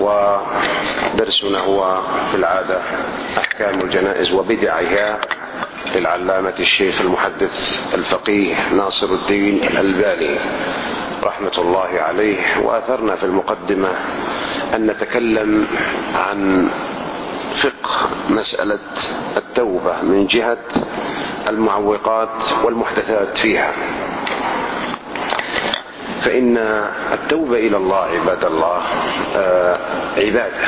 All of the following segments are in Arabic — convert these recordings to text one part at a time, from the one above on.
ودرسنا هو في العادة أحكام الجنائز وبدعها للعلامة الشيخ المحدث الفقيه ناصر الدين الألباني رحمة الله عليه. وأثرنا في المقدمة أن نتكلم عن فقه مسألة التوبة من جهة المعوقات والمحدثات فيها، فإن التوبة إلى الله عباد الله عبادة.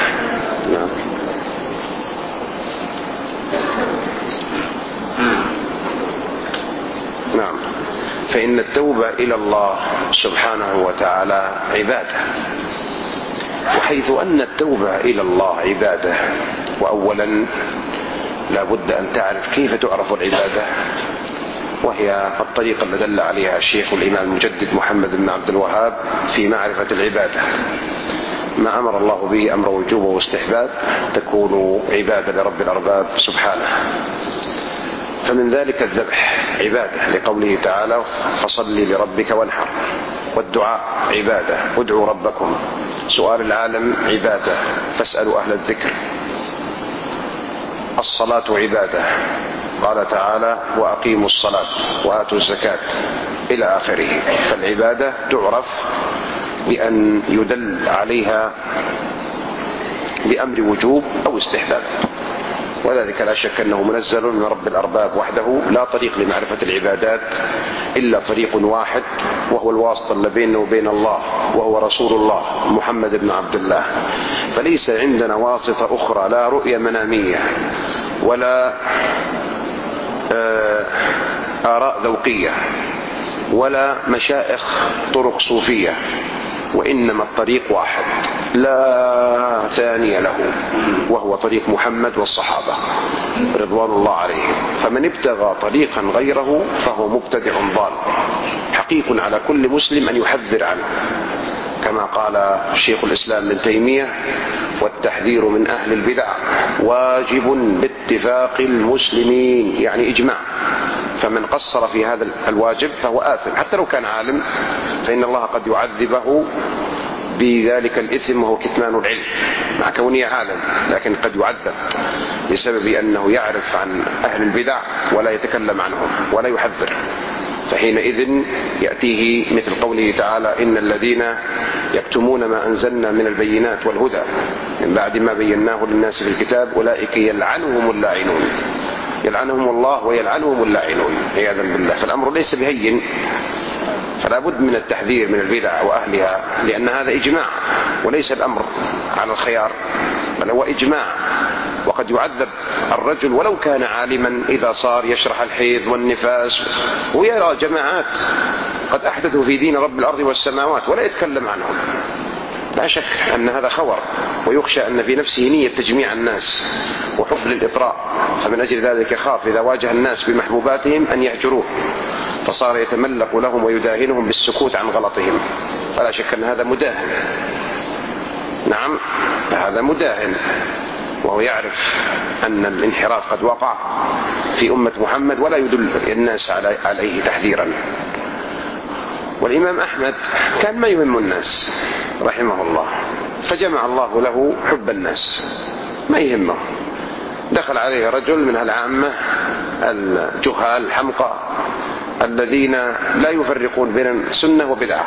نعم، فإن التوبة إلى الله سبحانه وتعالى عبادة، وحيث أن التوبة إلى الله عبادة، وأولا لا بد أن تعرف كيف تعرف العبادة، وهي الطريقة التي دل عليها الشيخ الإمام المجدد محمد بن عبد الوهاب في معرفة العبادة. ما أمر الله به أمر وجوب واستحباب تكون عبادة لرب الأرباب سبحانه. فمن ذلك الذبح عبادة، لقوله تعالى فصل لربك وانحر، والدعاء عبادة ادعوا ربكم، سؤال العالم عبادة فاسألوا أهل الذكر، الصلاة عبادة، قال تعالى وأقيموا الصلاة وآتوا الزكاة إلى آخره. فالعبادة تعرف بأن يدل عليها بأمر وجوب أو استحباب، وذلك لا شك أنه منزل من رب الأرباب وحده، لا طريق لمعرفة العبادات إلا طريق واحد، وهو الواسطة اللي بيننا وبين الله، وهو رسول الله محمد بن عبد الله. فليس عندنا واسطة أخرى، لا رؤية منامية ولا آراء ذوقية ولا مشائخ طرق صوفية، وإنما الطريق واحد لا ثاني له، وهو طريق محمد والصحابة رضوان الله عليهم. فمن ابتغى طريقا غيره فهو مبتدع ضال، حقيق على كل مسلم أن يحذر عنه، كما قال شيخ الإسلام ابن تيمية والتحذير من أهل البدع واجب باتفاق المسلمين، يعني إجماع. فمن قصر في هذا الواجب فهو آثم، حتى لو كان عالم، فإن الله قد يعذبه بذلك الإثم وهو كتمان العلم مع كونه عالم، لكن قد يعذب بسبب أنه يعرف عن أهل البدع ولا يتكلم عنهم ولا يحذر. فحينئذ يأتيه مثل قوله تعالى إن الذين يكتمون ما أنزلنا من البينات والهدى من بعد ما بيناه للناس في الكتاب أولئك يلعنهم اللاعنون، يلعنهم الله ويلعنهم اللاعنون عياذا بالله. فالأمر ليس بهين، فلا بد من التحذير من البدع وأهلها، لأن هذا إجماع وليس الأمر على الخيار، بل هو إجماع. وقد يعذب الرجل ولو كان عالما إذا صار يشرح الحيض والنفاس ويرى جماعات قد أحدثوا في دين رب الأرض والسماوات ولا يتكلم عنهم، لا شك أن هذا خور، ويخشى أن في نفسه نية تجميع الناس وحب للإطراء، فمن أجل ذلك يخاف إذا واجه الناس بمحبوباتهم أن يهجروه، فصار يتملق لهم ويداهنهم بالسكوت عن غلطهم، فلا شك أن هذا مداهن. نعم، هذا مداهن، وهو يعرف أن الانحراف قد وقع في أمة محمد ولا يدل الناس عليه تحذيرا. والإمام أحمد كان ما يهم الناس رحمه الله، فجمع الله له حب الناس، ما يهمه. دخل عليه رجل من العامة الجهال الحمقى الذين لا يفرقون بين سنة وبدعة،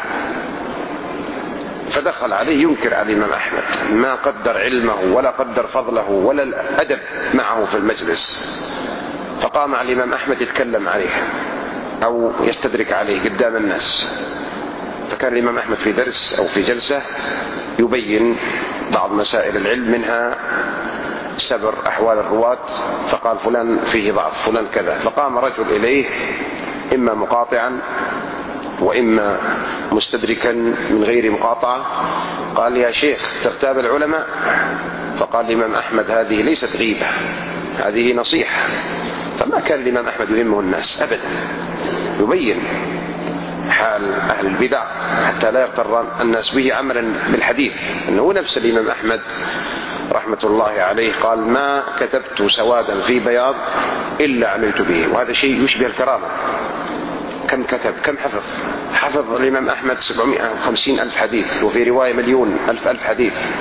فدخل عليه ينكر على الإمام أحمد، ما قدر علمه ولا قدر فضله ولا الأدب معه في المجلس. فقام على الإمام أحمد يتكلم عليه أو يستدرك عليه قدام الناس. فكان الإمام أحمد في درس أو في جلسة يبين بعض مسائل العلم، منها سبر أحوال الرواة، فقال فلان فيه ضعف، فلان كذا. فقام رجل إليه إما مقاطعا وإما مستدركا من غير مقاطعة، قال يا شيخ تغتاب العلماء؟ فقال الإمام أحمد هذه ليست غيبة، هذه نصيحة. فما كان الإمام أحمد يهمه الناس أبدا، يبين حال أهل البدع حتى لا يغتر الناس به عملا بالحديث. أنه نفس الإمام أحمد رحمة الله عليه قال ما كتبت سوادا في بياض إلا عملت به، وهذا شيء يشبه الكرامة. كم كتب، كم حفظ الإمام أحمد 750,000 حديث، وفي رواية 1,000,000 حديث.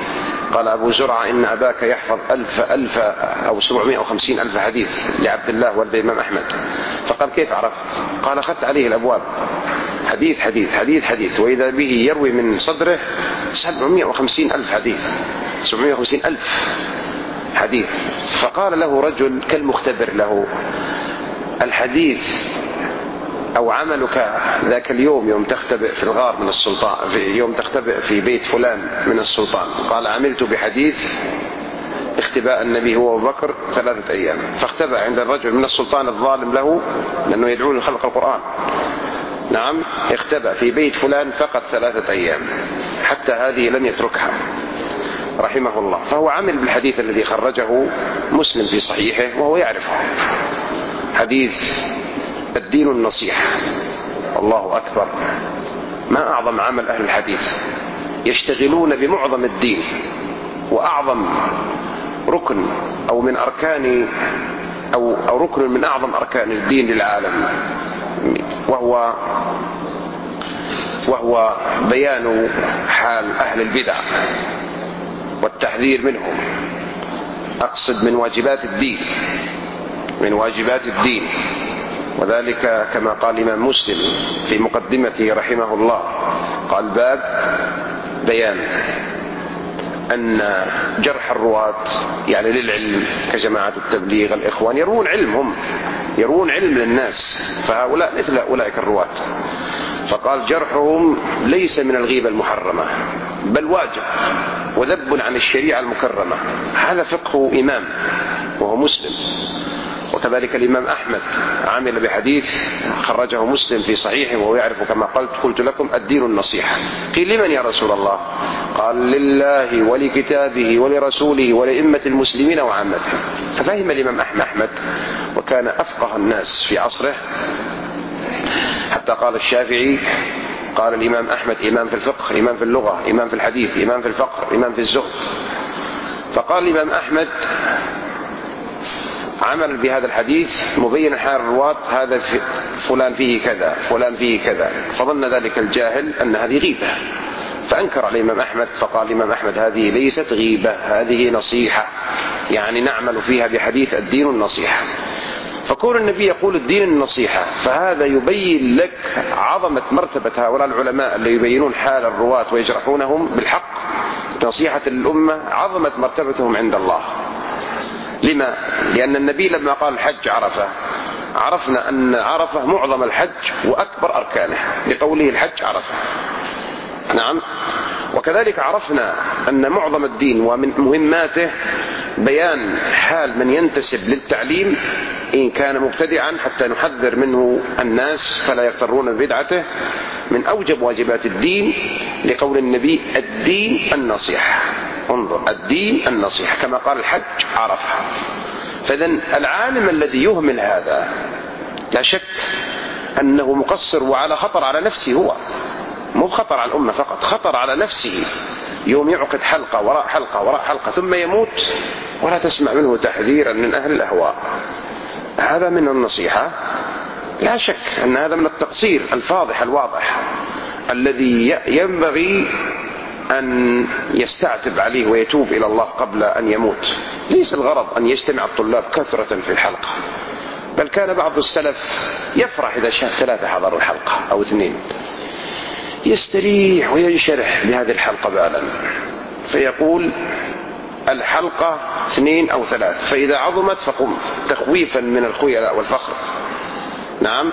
قال أبو زرعة إن أباك يحفظ 1000 أو 750 ألف حديث لعبد الله ولد الإمام أحمد. فقال كيف عرفت؟ قال أخذت عليه الأبواب حديث حديث حديث حديث، وإذا به يروي من صدره 750 ألف حديث، 750 ألف حديث. فقال له رجل كالمختبر له: الحديث أو عملك ذاك اليوم يوم تختبئ في الغار من السلطان، في يوم تختبئ في بيت فلان من السلطان؟ قال: عملت بحديث اختباء النبي هو أبو بكر 3 أيام. فاختبأ عند الرجل من السلطان الظالم له، لأنه يدعو لخلق القرآن. نعم، اختبأ في بيت فلان فقط 3 أيام، حتى هذه لم يتركها رحمه الله. فهو عمل بالحديث الذي خرجه مسلم في صحيحه وهو يعرفه، حديث الدين النصيحة. الله أكبر، ما أعظم عمل أهل الحديث، يشتغلون بمعظم الدين وأعظم ركن أو من أركان أو ركن من أعظم أركان الدين للعالم، وهو بيان حال أهل البدع والتحذير منهم. أقصد من واجبات الدين، من واجبات الدين. وذلك كما قال الإمام مسلم في مقدمته رحمه الله، قال: باب بيان أن جرح الرواة، يعني للعلم كجماعة التبليغ الإخوان يروون علمهم، يروون علم للناس، فهؤلاء مثل أولئك الرواة. فقال: جرحهم ليس من الغيبة المحرمة، بل واجب وذب عن الشريعة المكرمة. هذا فقه إمام وهو مسلم. وكذلك الإمام أحمد عمل بحديث خرجه مسلم في صحيحه وهو يعرف كما قلت لكم الدين النصيحة. قيل: لمن يا رسول الله؟ قال: لله ولكتابه ولرسوله ولأئمة المسلمين وعامتهم. ففهم الإمام أحمد، وكان أفقه الناس في عصره، حتى قال الشافعي: قال الإمام أحمد: إمام في الفقه، إمام في اللغة، إمام في الحديث، إمام في الفقر، إمام في الزهد. فقال الإمام أحمد عمل بهذا الحديث مبين حال الرواة: هذا فلان فيه كذا، فلان فيه كذا. فظن ذلك الجاهل أن هذه غيبة، فأنكر على الإمام أحمد. فقال الإمام أحمد: هذه ليست غيبة، هذه نصيحة، يعني نعمل فيها بحديث الدين النصيحة. فكون النبي يقول الدين النصيحة، فهذا يبين لك عظمة مرتبة هؤلاء العلماء اللي يبينون حال الرواة ويجرحونهم بالحق نصيحة للأمة، عظمة مرتبتهم عند الله. لما؟ لأن النبي لما قال الحج عرفة، عرفنا أن عرفة معظم الحج وأكبر أركانه، لقوله الحج عرفة. نعم. وكذلك عرفنا أن معظم الدين ومن مهماته بيان حال من ينتسب للتعليم إن كان مبتدعا، حتى نحذر منه الناس فلا يغترون ببدعته. من أوجب واجبات الدين لقول النبي: الدين النصيحة. انظر، الدين النصيحة، كما قال الحج عرفة. فإذن العالم الذي يهمل هذا لا شك أنه مقصر وعلى خطر على نفسه، هو مو خطر على الأمة فقط، خطر على نفسه. يوم يعقد حلقة وراء حلقة وراء حلقة ثم يموت ولا تسمع منه تحذيرا من أهل الأهواء. هذا من النصيحة؟ لا شك أن هذا من التقصير الفاضح الواضح الذي ينبغي أن يستعتب عليه ويتوب إلى الله قبل أن يموت. ليس الغرض أن يجتمع الطلاب كثرة في الحلقة، بل كان بعض السلف يفرح إذا شاف 3 حضروا الحلقة أو 2، يستريح وينشرح بهذه الحلقة بالا، فيقول الحلقة 2 أو 3، فإذا عظمت فقم، تخويفا من الخيلاء والفخر. نعم.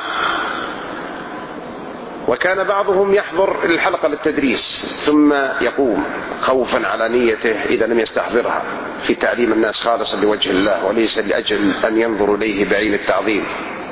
وكان بعضهم يحضر الحلقة للتدريس ثم يقوم خوفا على نيته إذا لم يستحضرها في تعليم الناس خالصا لوجه الله وليس لأجل أن ينظروا إليه بعين التعظيم.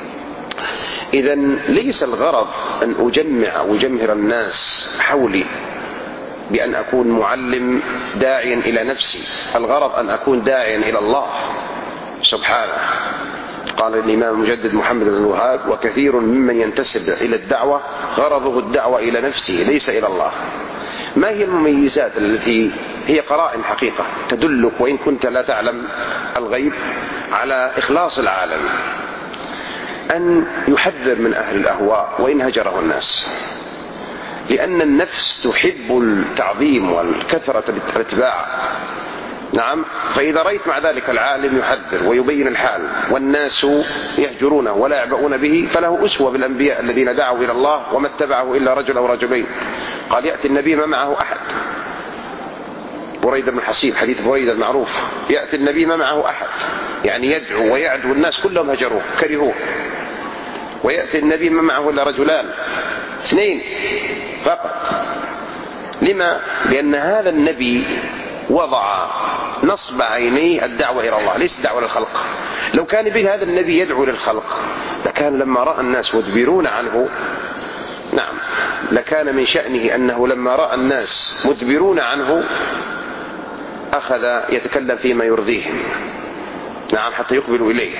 إذن ليس الغرض أن أجمع وجمهر الناس حولي بأن أكون معلم داعيا إلى نفسي، الغرض أن أكون داعيا إلى الله سبحانه. قال الإمام المجدد محمد بن الوهاب: وكثير ممن ينتسب إلى الدعوة غرضه الدعوة إلى نفسه ليس إلى الله. ما هي المميزات التي هي قرائن حقيقة تدلك وإن كنت لا تعلم الغيب على إخلاص العالم؟ أن يحذر من أهل الأهواء وإن هجره الناس، لأن النفس تحب التعظيم والكثرة الاتباع. نعم. فإذا رأيت مع ذلك العالم يحذر ويبين الحال والناس يهجرونه ولا يعبؤون به، فله أسوة بالأنبياء الذين دعوا إلى الله وما اتبعه إلا رجل أو رجلين. قال يأتي النبي ما معه أحد، بريدة بن الحصيب، حديث بريدة المعروف، يأتي النبي ما معه أحد، يعني يدعو ويعدو الناس كلهم هجروه كرهوه. ويأتي النبي ما معه إلا رجلان، 2 فقط. لما؟ لأن هذا النبي وضع نصب عينيه الدعوة إلى الله، ليس الدعوة للخلق. لو كان به هذا النبي يدعو للخلق لكان لما رأى الناس مدبرون عنه، نعم، لكان من شأنه أنه لما رأى الناس مدبرون عنه أخذ يتكلم فيما يرضيهم، نعم، حتى يقبلوا إليه.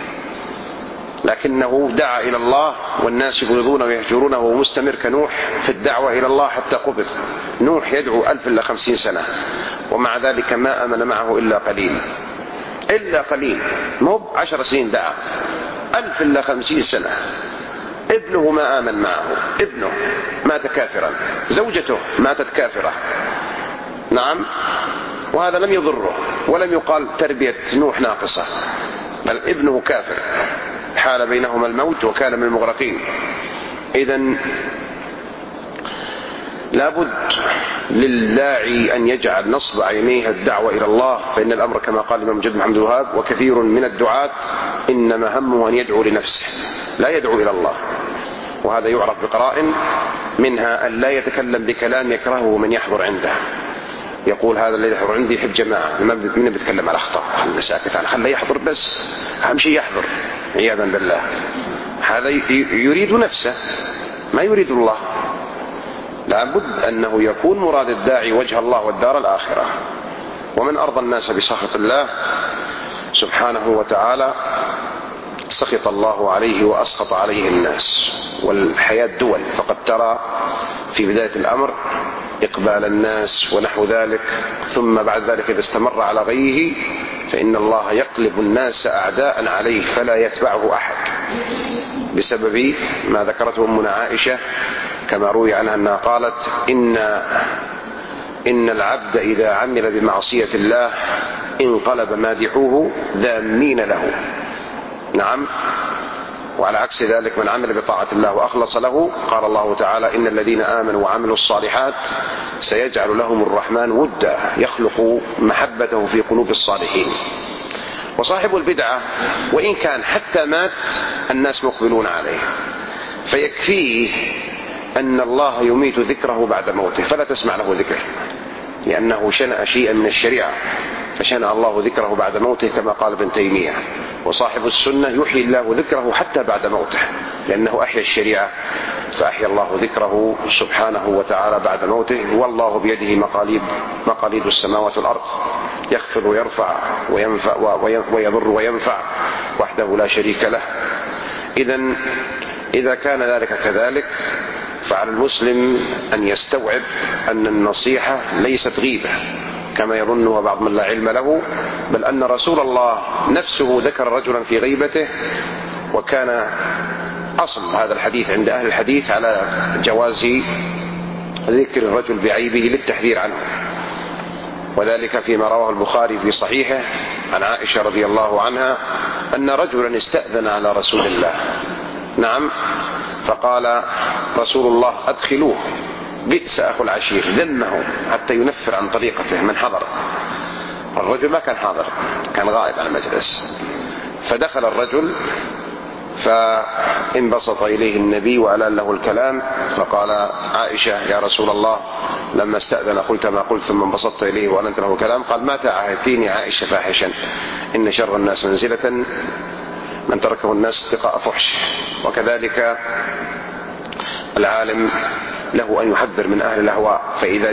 لكنه دعا إلى الله والناس يبغضونه ويهجرونه وهو مستمر كنوح في الدعوة إلى الله حتى قبض. نوح يدعو 1000 إلا 50 سنة، ومع ذلك ما آمن معه إلا قليل، إلا قليل، مو 10 سنين دعا، 1000 إلا 50 سنة. ابنه ما آمن معه، ابنه مات كافرا، زوجته ماتت كافرة، نعم، وهذا لم يضره ولم يقال تربية نوح ناقصة، بل ابنه كافر، حال بينهما الموت وكان من المغرقين. إذن لابد للداعي أن يجعل نصب عينيه الدعوة إلى الله، فإن الأمر كما قال الإمام جد محمد الوهاب: وكثير من الدعاة إنما همه أن يدعو لنفسه لا يدعو إلى الله. وهذا يعرف بقرائن، منها أن لا يتكلم بكلام يكرهه من يحضر عنده، يقول هذا الذي يحضر عندي يحب جماعة، من بيتكلم على أخطاء، خلنا ساكت عنه، خليه يحضر بس، أهم شيء يحضر، عياذا بالله. هذا يريد نفسه ما يريد الله. لابد أنه يكون مراد الداعي وجه الله والدار الآخرة. ومن أرضى الناس بسخط الله سبحانه وتعالى سخط الله عليه وأسخط عليه الناس. والحياة دول، فقد ترى في بداية الأمر إقبال الناس ونحو ذلك، ثم بعد ذلك إذا استمر على غيه فإن الله يقلب الناس أعداء عليه فلا يتبعه أحد، بسبب ما ذكرته أمنا عائشة كما روي عنها أنها قالت: إن العبد إذا عمل بمعصية الله انقلب مادحوه ذامين له. نعم. وعلى عكس ذلك من عمل بطاعة الله وأخلص له، قال الله تعالى: إن الذين آمنوا وعملوا الصالحات سيجعل لهم الرحمن ودا يخلق محبته في قلوب الصالحين. وصاحب البدعة وإن كان حتى مات الناس مقبلون عليه، فيكفيه أن الله يميت ذكره بعد موته فلا تسمع له ذكر، لأنه شنأ شيئا من الشريعة فشنأ الله ذكره بعد موته كما قال ابن تيمية. وصاحب السنة يحيي الله ذكره حتى بعد موته، لأنه أحيا الشريعة فأحيا الله ذكره سبحانه وتعالى بعد موته. والله بيده مقاليد السماوات والأرض، يخفض ويرفع ويضر وينفع وحده لا شريك له. إذا كان ذلك كذلك فعلى المسلم أن يستوعب أن النصيحة ليست غيبة كما يظنها بعض من لا علم له، بل أن رسول الله نفسه ذكر رجلا في غيبته، وكان أصل هذا الحديث عند أهل الحديث على جواز ذكر الرجل بعيبه للتحذير عنه. وذلك فيما رواه البخاري في صحيحه عن عائشة رضي الله عنها أن رجلا استأذن على رسول الله، نعم، فقال رسول الله: أدخلوه، بئس أخو العشير، ذمه حتى ينفر عن طريقته من حضر. الرجل ما كان حاضر، كان غائب عن المجلس. فدخل الرجل فانبسط إليه النبي وألان له الكلام، فقال عائشة: يا رسول الله لما استأذن قلت ما قلت ثم انبسطت إليه وألنت له الكلام. قال: ما تعاهدتيني عائشة فاحشا، إن شر الناس منزلة من تركه الناس اتقاء فحش. وكذلك العالم له أن يحذر من أهل الأهواء، فإذا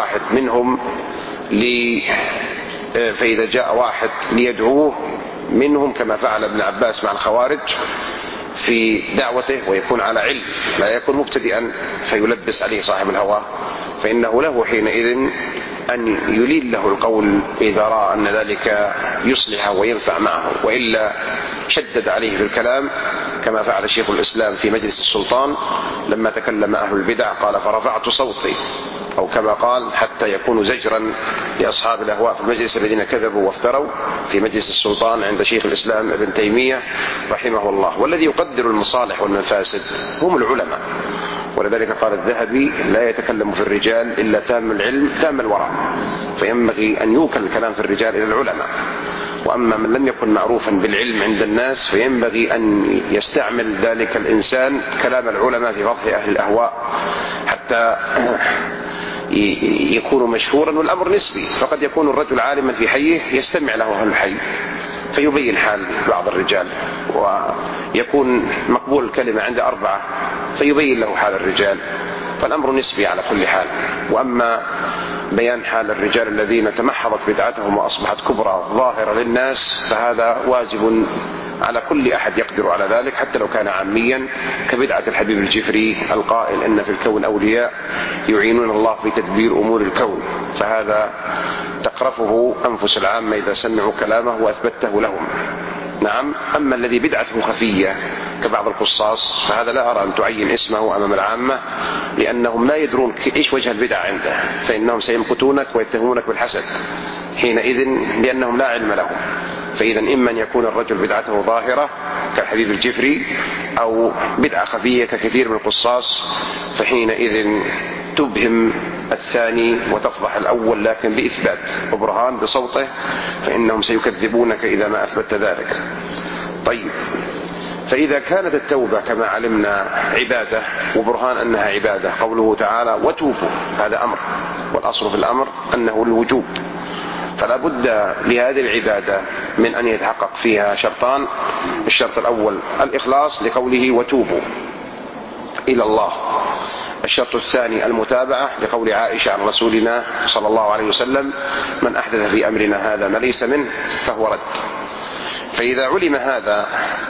جاء واحد ليدعوه منهم كما فعل ابن عباس مع الخوارج في دعوته ويكون على علم لا يكون مبتدئا فيلبس عليه صاحب الهوى، فإنه له حينئذ أن يلين له القول إذا رأى أن ذلك يصلح وينفع معه، وإلا شدد عليه في الكلام كما فعل شيخ الإسلام في مجلس السلطان لما تكلم أهل البدع قال فرفعت صوتي، أو كما قال حتى يكون زجرا لأصحاب الأهواء في المجلس الذين كذبوا وافتروا في مجلس السلطان عند شيخ الإسلام ابن تيمية رحمه الله. والذي يقدر المصالح والمفاسد هم العلماء، ولذلك قال الذهبي لا يتكلم في الرجال إلا تام العلم تام الورع، فينبغي أن يوكل الكلام في الرجال إلى العلماء. وأما من لم يكن معروفا بالعلم عند الناس فينبغي أن يستعمل ذلك الإنسان كلام العلماء في فضح أهل الأهواء حتى يكون مشهورا. والأمر نسبي، فقد يكون الرجل عالما في حيه يستمع له أهل الحي فيبين حال بعض الرجال، ويكون مقبول الكلمة عند 4 فيبين له حال الرجال، فالأمر نسبي على كل حال. وأما بيان حال الرجال الذين تمحضت بدعتهم وأصبحت كبرى ظاهرة للناس فهذا واجب على كل أحد يقدر على ذلك حتى لو كان عاميا، كبدعة الحبيب الجفري القائل إن في الكون أولياء يعينون الله في تدبير أمور الكون، فهذا تقرفه أنفس العامة إذا سمعوا كلامه وأثبته لهم. نعم. أما الذي بدعته خفية كبعض القصاص فهذا لا أرى أن تعين اسمه أمام العامة، لأنهم لا يدرون إيش وجه البدع عنده، فإنهم سيمقتونك ويتهمونك بالحسد حينئذ لأنهم لا علم لهم. فإذا إما أن يكون الرجل بدعته ظاهرة كالحبيب الجفري، أو بدعة خفية ككثير من القصاص، فحينئذ تبهم الثاني وتفضح الأول لكن بإثبات وبرهان بصوته، فإنهم سيكذبونك إذا ما أثبت ذلك. طيب، فإذا كانت التوبة كما علمنا عبادة وبرهان أنها عبادة، قوله تعالى وتوبوا هذا أمر، والأصل في الأمر أنه الوجوب، فلا بد لهذه العبادة من أن يتحقق فيها شرطان. الشرط الأول الإخلاص لقوله وتوبوا إلى الله. الشرط الثاني المتابعة لقول عائشة عن رسولنا صلى الله عليه وسلم من أحدث في أمرنا هذا ما ليس منه فهو رد. فإذا علم هذا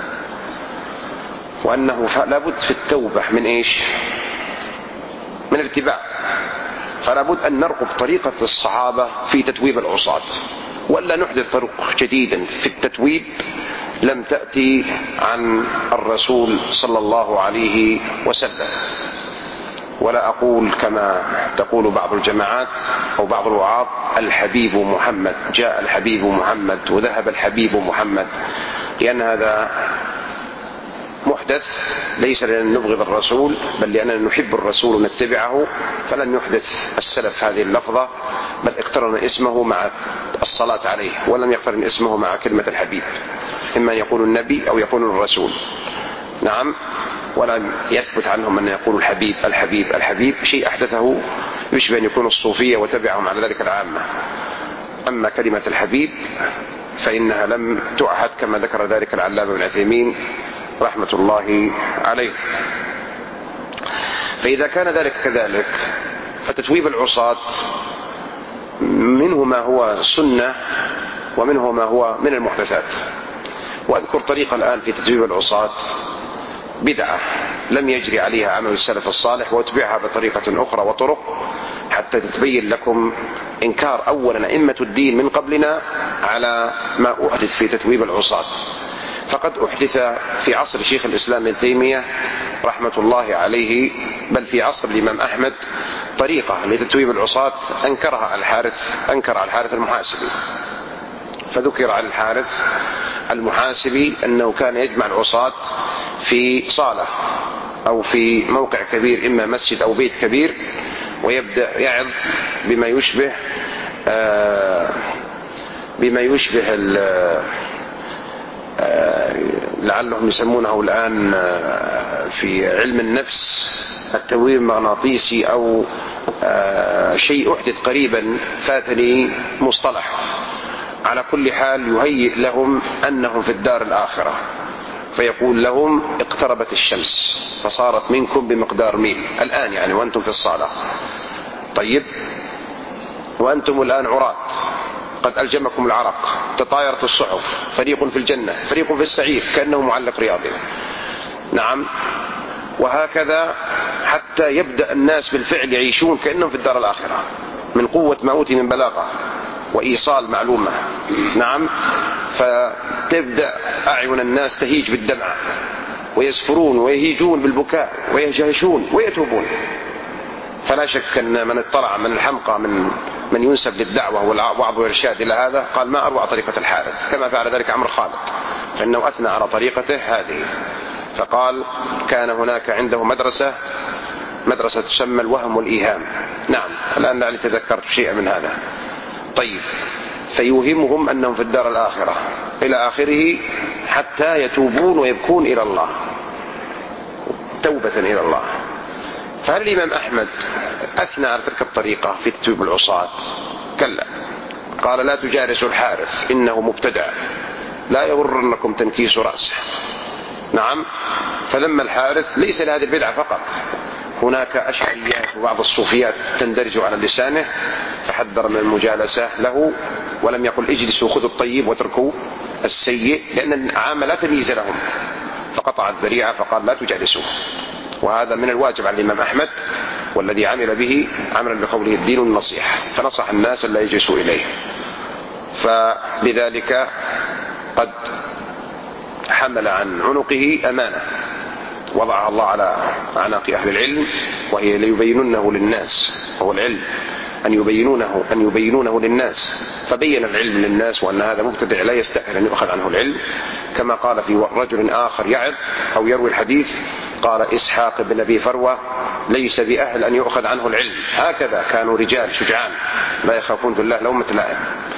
وأنه لا بد في التوبة من إيش؟ من الاتباع، فلا بد أن نرقب طريقة الصحابة في تتويب العصاة، ولا نحدث طرق جديدا في التتويب لم تأتي عن الرسول صلى الله عليه وسلم. ولا أقول كما تقول بعض الجماعات أو بعض الوعاظ الحبيب محمد، جاء الحبيب محمد وذهب الحبيب محمد، لأن هذا محدث، ليس لأن نبغض الرسول بل لأننا نحب الرسول ونتبعه، فلن يحدث السلف هذه اللفظة، بل اقترن اسمه مع الصلاة عليه ولم يقترن اسمه مع كلمة الحبيب، إما أن يقول النبي أو يقول الرسول. نعم. ولا يثبت عنهم أن يقول الحبيب الحبيب الحبيب، شيء أحدثه يشبه أن يكون الصوفية وتبعهم على ذلك العامة. أما كلمة الحبيب فإنها لم تعهد كما ذكر ذلك العلامة ابن عثيمين رحمة الله عليه. فإذا كان ذلك كذلك فتتويب العصاة منه ما هو سنة ومنه ما هو من المحدثات. وأذكر طريقة الآن في تتويب العصاة بدعة لم يجري عليها عمل السلف الصالح، واتبعها بطريقة أخرى وطرق حتى تتبين لكم إنكار أولا أئمة الدين من قبلنا على ما أحدث في تتويب العصاة. فقد أحدث في عصر شيخ الإسلام ابن تيمية رحمة الله عليه، بل في عصر الإمام أحمد، طريقة لتتويب العصاة أنكر الحارث المحاسبي. فذكر عن الحارث المحاسبي أنه كان يجمع العصاة في صالة أو في موقع كبير، إما مسجد أو بيت كبير، ويبدأ يعظ بما يشبه لعلهم يسمونه الآن في علم النفس التنوير المغناطيسي أو شيء أحدث قريبا فاتني مصطلح. على كل حال يهيئ لهم أنهم في الدار الآخرة، فيقول لهم اقتربت الشمس فصارت منكم بمقدار ميل الآن، يعني وأنتم في الصالة. طيب، وأنتم الآن عراة قد ألجمكم العرق، تطايرت الصحف، فريق في الجنة فريق في السعير، كأنه معلق رياضي. نعم. وهكذا حتى يبدأ الناس بالفعل يعيشون كأنهم في الدار الآخرة من قوة ما أوتي من بلاغة وإيصال معلومة. نعم. فتبدأ أعين الناس تهيج بالدمع ويسفرون ويهيجون بالبكاء ويجهشون ويتوبون. فلا شك أن من اطلع من الحمقى من ينسب للدعوة والوعظ والإرشاد إلى هذا قال ما أروع طريقة الحارث، كما فعل ذلك عمرو خالد، فإنه أثنى على طريقته هذه. فقال كان هناك عنده مدرسة تسمى الوهم والإيهام. نعم، الآن لعلي تذكرت شيئا من هذا. طيب، فيوهمهم أنهم في الدار الآخرة إلى آخره حتى يتوبون ويبكون إلى الله توبة إلى الله. فهل الإمام أحمد أثنى على تلك الطريقة في تتويب العصاة؟ كلا، قال لا تجالسوا الحارث إنه مبتدع لا يغرنكم تنكيس رأسه. نعم، فلما الحارث ليس لهذه البدعة فقط، هناك أشعريات وبعض الصوفيات تندرج على لسانه، فحذر من المجالسة له، ولم يقل اجلسوا خذوا الطيب واتركوا السيء، لأن العامة لا تمييز لهم، فقطع الذريعة فقال لا تجالسوه. وهذا من الواجب على الإمام أحمد، والذي عمل به عملا بقوله الدين النصيحة، فنصح الناس لا يجلسوا إليه. فلذلك قد حمل عن عنقه أمانة وضعها الله على أعناق أهل العلم، وهي ليبينونه للناس، هو العلم أن يبينونه للناس. فبين العلم للناس وأن هذا مبتدع لا يستأهل أن يؤخذ عنه العلم، كما قال في رجل آخر يعظ أو يروي الحديث، قال إسحاق بن أبي فروة ليس بأهل أن يؤخذ عنه العلم. هكذا كانوا رجال شجعان لا يخافون في الله لومة لائم.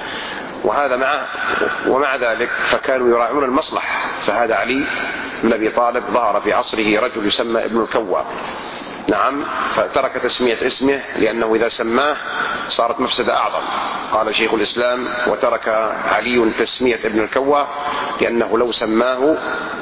ومع ذلك فكانوا يراعون المصلحة. فهذا علي بن أبي طالب ظهر في عصره رجل يسمى ابن الكوى، نعم، فترك تسمية اسمه لأنه إذا سماه صارت مفسدة أعظم. قال شيخ الإسلام وترك علي تسمية ابن الكوى لأنه لو سماه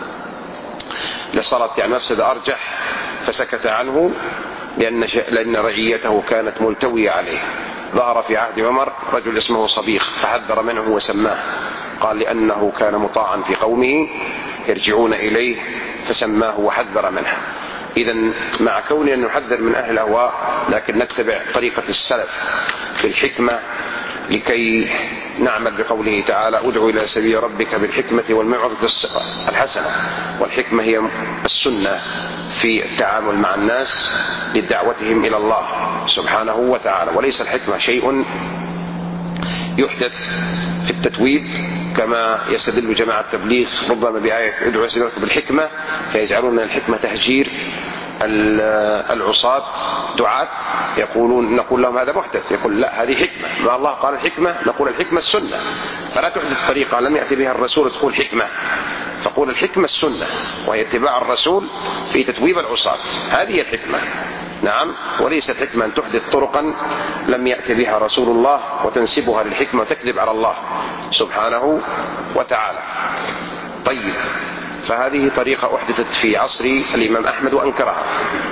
لصارت مفسدة أرجح، فسكت عنه لأن رعيته كانت ملتوية عليه. ظهر في عهد عمر رجل اسمه صبيخ فحذر منه وسماه، قال لأنه كان مطاعا في قومه يرجعون إليه فسماه وحذر منه. إذن مع كوننا نحذر من أهل الأهواء لكن نتبع طريقة السلف بالحكمة لكي نعمل بقوله تعالى ادعو إلى سبيل ربك بالحكمة والموعظة الحسنة. والحكمة هي السنة في التعامل مع الناس لدعوتهم إلى الله سبحانه وتعالى، وليس الحكمة شيء يحدث في التتويب كما يستدل جماعة التبليغ ربما بآية ادعو إلى سبيل ربك بالحكمة، فيجعلون من الحكمة تهجير العصاة دعاة، نقول لهم هذا محدث، يقول لا هذه حكمة، ما الله قال الحكمة، نقول الحكمة السنة، فلا تحدث طريقة لم يأتي بها الرسول تقول حكمة، فقول الحكمة السنة وهي اتباع الرسول في تتويب العصاة، هذه الحكمة. نعم، وليست حكمة أن تحدث طرقا لم يأتي بها رسول الله وتنسبها للحكمة وتكذب على الله سبحانه وتعالى. طيب، فهذه طريقة أحدثت في عصر الإمام أحمد وأنكرها،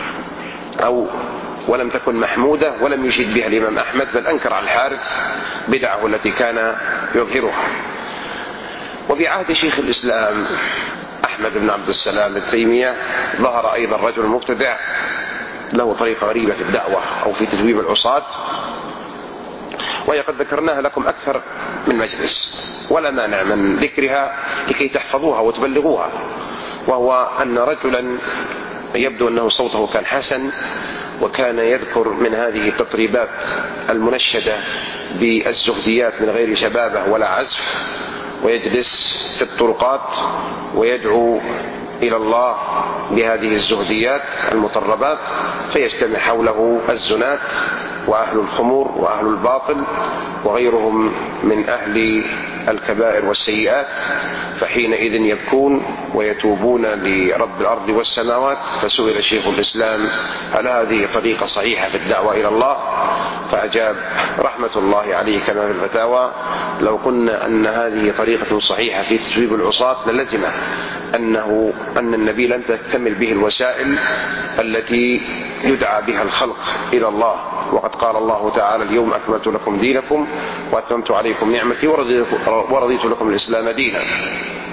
ولم تكن محمودة ولم يشد بها الإمام أحمد، بل أنكر على الحارث بدعه التي كان يظهرها. وفي عهد شيخ الإسلام أحمد بن عبد السلام ابن تيمية ظهر أيضا رجل مبتدع له طريقة غريبة في الدعوة أو في تتويب العصاة، وهي قد ذكرناها لكم أكثر من مجلس ولا مانع من ذكرها لكي تحفظوها وتبلغوها. وهو أن رجلا يبدو أنه صوته كان حسن، وكان يذكر من هذه التطريبات المنشدة بالزهديات من غير شبابه ولا عزف، ويجلس في الطرقات ويدعو إلى الله بهذه الزهديات المطربات، فيجتمع حوله الزنات وأهل الخمور وأهل الباطل وغيرهم من أهل الكبائر والسيئات، فحينئذ يبكون ويتوبون لرب الأرض والسماوات. فسئل شيخ الإسلام هل هذه طريقة صحيحة في الدعوة إلى الله؟ فأجاب رحمة الله عليه كما في الفتاوى لو قلنا أن هذه طريقة صحيحة في تتويب العصاة للزم أن النبي لن تكتمل به الوسائل التي يدعى بها الخلق إلى الله، وقد قال الله تعالى اليوم أكملت لكم دينكم وأتممت عليكم نعمتي ورضيت لكم الإسلام دينا.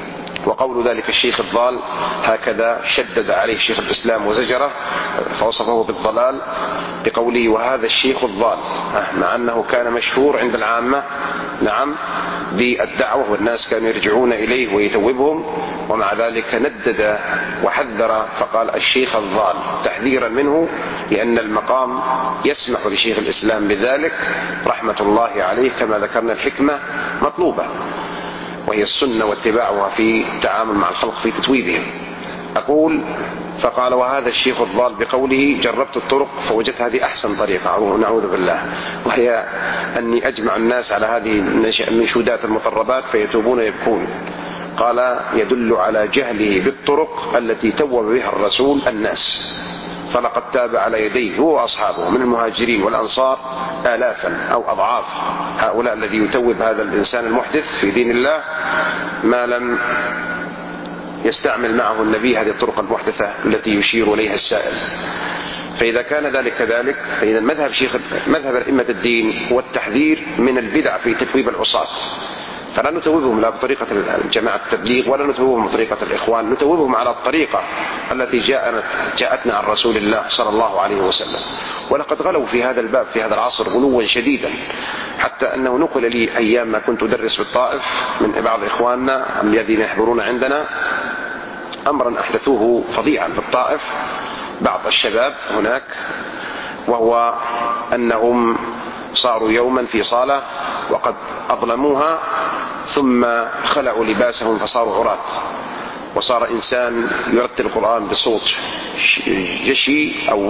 وقول ذلك الشيخ الضال هكذا شدد عليه شيخ الإسلام وزجره فوصفه بالضلال بقوله وهذا الشيخ الضال، مع أنه كان مشهور عند العامة نعم بالدعوة والناس كانوا يرجعون إليه ويتوبهم، ومع ذلك ندد وحذر فقال الشيخ الضال تحذيرا منه، لأن المقام يسمح لشيخ الإسلام بذلك رحمة الله عليه، كما ذكرنا الحكمة مطلوبة وهي السنة واتباعها في التعامل مع الخلق في تتويبهم. أقول فقال وهذا الشيخ الضال بقوله جربت الطرق فوجدت هذه أحسن طريقة نعوذ بالله، وهي أني أجمع الناس على هذه المنشودات المطربات فيتوبون يبكون. قال يدل على جهله بالطرق التي توب بها الرسول الناس، فلقد تاب على يديه هو وأصحابه من المهاجرين والأنصار آلافا أو أضعاف هؤلاء الذي يتوب هذا الإنسان المحدث في دين الله ما لم يستعمل معه النبي هذه الطرق المحدثة التي يشير إليها السائل. فإذا كان ذلك كذلك فإذا مذهب أئمة الدين والتحذير من البدع في تتويب العصاة، فلا نتوبهم لا بطريقة جماعة التبليغ ولا نتوبهم بطريقة الإخوان، نتوبهم على الطريقة التي جاءتنا عن رسول الله صلى الله عليه وسلم. ولقد غلوا في هذا الباب في هذا العصر غلوا شديدا، حتى أنه نقل لي أيام ما كنت أدرس بالطائف من بعض إخواننا الذين يحضرون عندنا أمرا أحدثوه فظيعا بالطائف بعض الشباب هناك، وهو أنهم صاروا يوما في صالة وقد أظلموها ثم خلعوا لباسهم فصاروا عراة، وصار إنسان يرتل القرآن بصوت جشي أو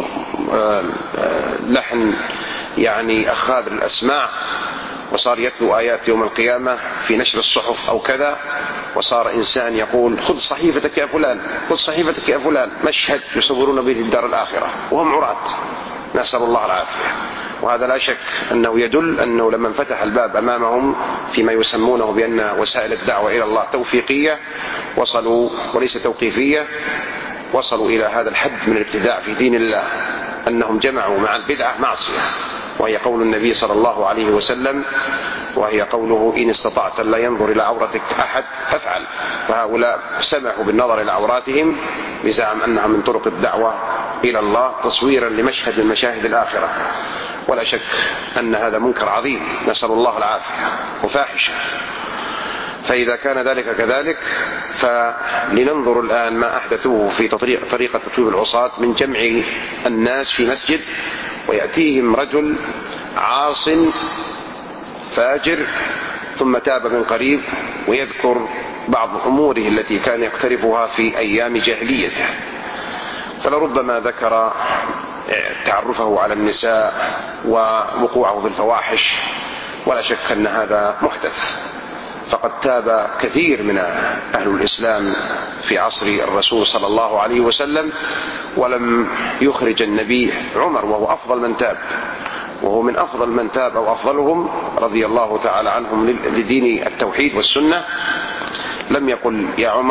لحن يعني أخاذ الأسماع، وصار يتلو آيات يوم القيامة في نشر الصحف أو كذا، وصار إنسان يقول خذ صحيفتك يا فلان خذ صحيفتك يا فلان، مشهد يصورون به الدار الآخرة وهم عراة، نسأل الله العافية. وهذا لا شك أنه يدل أنه لما انفتح الباب أمامهم فيما يسمونه بأن وسائل الدعوة إلى الله توفيقية وصلوا وليس توقيفية، وصلوا إلى هذا الحد من الابتداع في دين الله أنهم جمعوا مع البدعة معصية، وهي قول النبي صلى الله عليه وسلم، وهي قوله إن استطعت لا ينظر إلى عورتك أحد فافعل. فهؤلاء سمحوا بالنظر إلى عوراتهم بزعم أنها من طرق الدعوة إلى الله تصويرا لمشهد من مشاهد الآخرة، ولا شك أن هذا منكر عظيم نسأل الله العافية وفاحشة. فإذا كان ذلك كذلك فلننظر الآن ما أحدثوه في طريقة تتويب العصاة من جمع الناس في مسجد ويأتيهم رجل عاص فاجر ثم تاب من قريب ويذكر بعض أموره التي كان يقترفها في أيام جاهليته، فلربما ذكر تعرفه على النساء ووقوعه في الفواحش، ولا شك أن هذا محدث. فقد تاب كثير من أهل الإسلام في عصر الرسول صلى الله عليه وسلم ولم يخرج النبي عمر وهو أفضل من تاب، وهو من أفضل من تاب أو أفضلهم رضي الله تعالى عنهم لدين التوحيد والسنة، لم يقل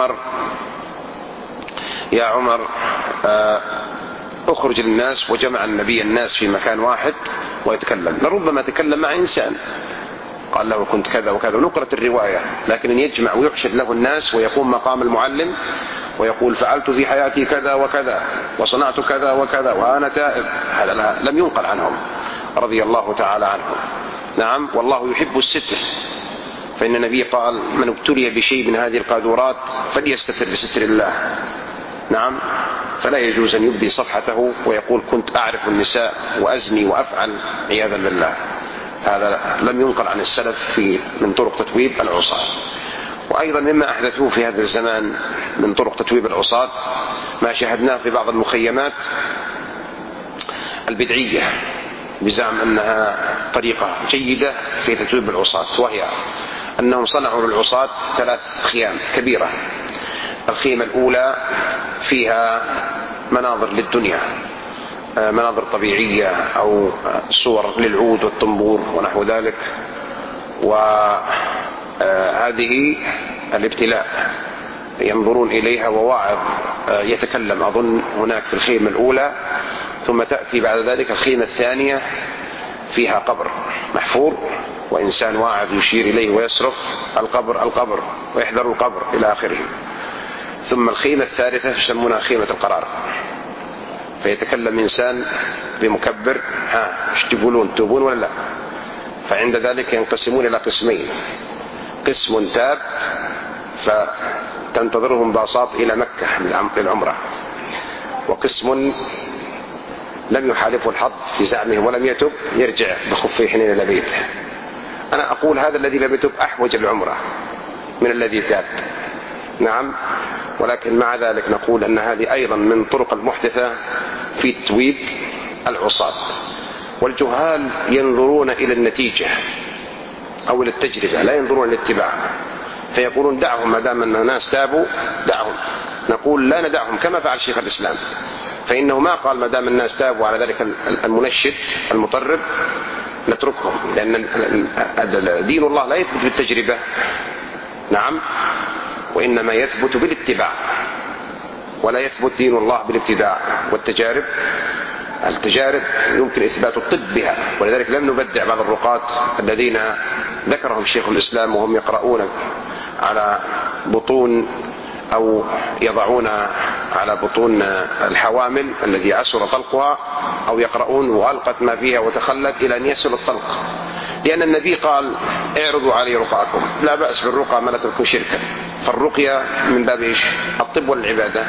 يا عمر أخرج الناس وجمع النبي الناس في مكان واحد ويتكلم، لربما تكلم مع إنسان قال له كنت كذا وكذا ونقرت الرواية، لكن أن يجمع ويحشد له الناس ويقوم مقام المعلم ويقول فعلت في حياتي كذا وكذا وصنعت كذا وكذا وأنا تائب، هذا لم ينقل عنهم رضي الله تعالى عنهم. نعم، والله يحب الستر، فإن النبي قال من ابتلي بشيء من هذه القاذورات فليستتر بستر الله. نعم، فلا يجوز أن يبدي صفحته ويقول كنت أعرف النساء وأزني وأفعل عياذا بالله، هذا لم ينقل عن السلف من طرق تتويب العصاة. وأيضا مما أحدثوه في هذا الزمان من طرق تتويب العصاة ما شاهدناه في بعض المخيمات البدعية بزعم أنها طريقة جيدة في تتويب العصاة، وهي أنهم صنعوا للعصاة 3 خيام كبيرة. الخيمة الأولى فيها مناظر للدنيا، مناظر طبيعية أو صور للعود والطنبور ونحو ذلك، وهذه الابتلاء ينظرون إليها وواعظ يتكلم أظن هناك في الخيمة الأولى، ثم تأتي بعد ذلك الخيمة الثانية فيها قبر محفور وإنسان واعظ يشير إليه ويصرخ القبر القبر ويحذر القبر إلى آخره. ثم الخيمة الثالثة يسمونها خيمة القرار، فيتكلم إنسان بمكبر: ايش تقولون، توبون ولا لا؟ فعند ذلك ينقسمون إلى قسمين: قسم تاب فتنتظرهم باصات إلى مكة للعمرة، وقسم لم يحالفه الحظ في زعمه ولم يتب يرجع بخفيه حنين إلى بيته. أنا أقول هذا الذي لم يتب أحوج العمرة من الذي تاب، نعم، ولكن مع ذلك نقول أن هذه أيضا من طرق المحدثة في تتويب العصاة. والجهال ينظرون إلى النتيجة أو إلى التجربة، لا ينظرون الاتباع، فيقولون دعهم ما دام أن الناس تابوا دعهم. نقول لا ندعهم كما فعل شيخ الإسلام، فإنه ما قال ما دام الناس تابوا على ذلك المنشد المطرب نتركهم، لأن دين الله لا يثبت بالتجربة، نعم، وإنما يثبت بالاتباع، ولا يثبت دين الله بالابتداع والتجارب. التجارب يمكن إثبات الطب بها، ولذلك لم نبدع بعض الرقاة الذين ذكرهم شيخ الإسلام وهم يقرؤون على بطون أو يضعون على بطون الحوامل الذي عسر طلقها، أو يقرؤون وألقت ما فيها وتخلت إلى أن يصل الطلق، لأن النبي قال: اعرضوا علي رقاكم، لا بأس بالرقى ما لا تكون شركا. فالرقية من باب إيش؟ الطب والعبادة،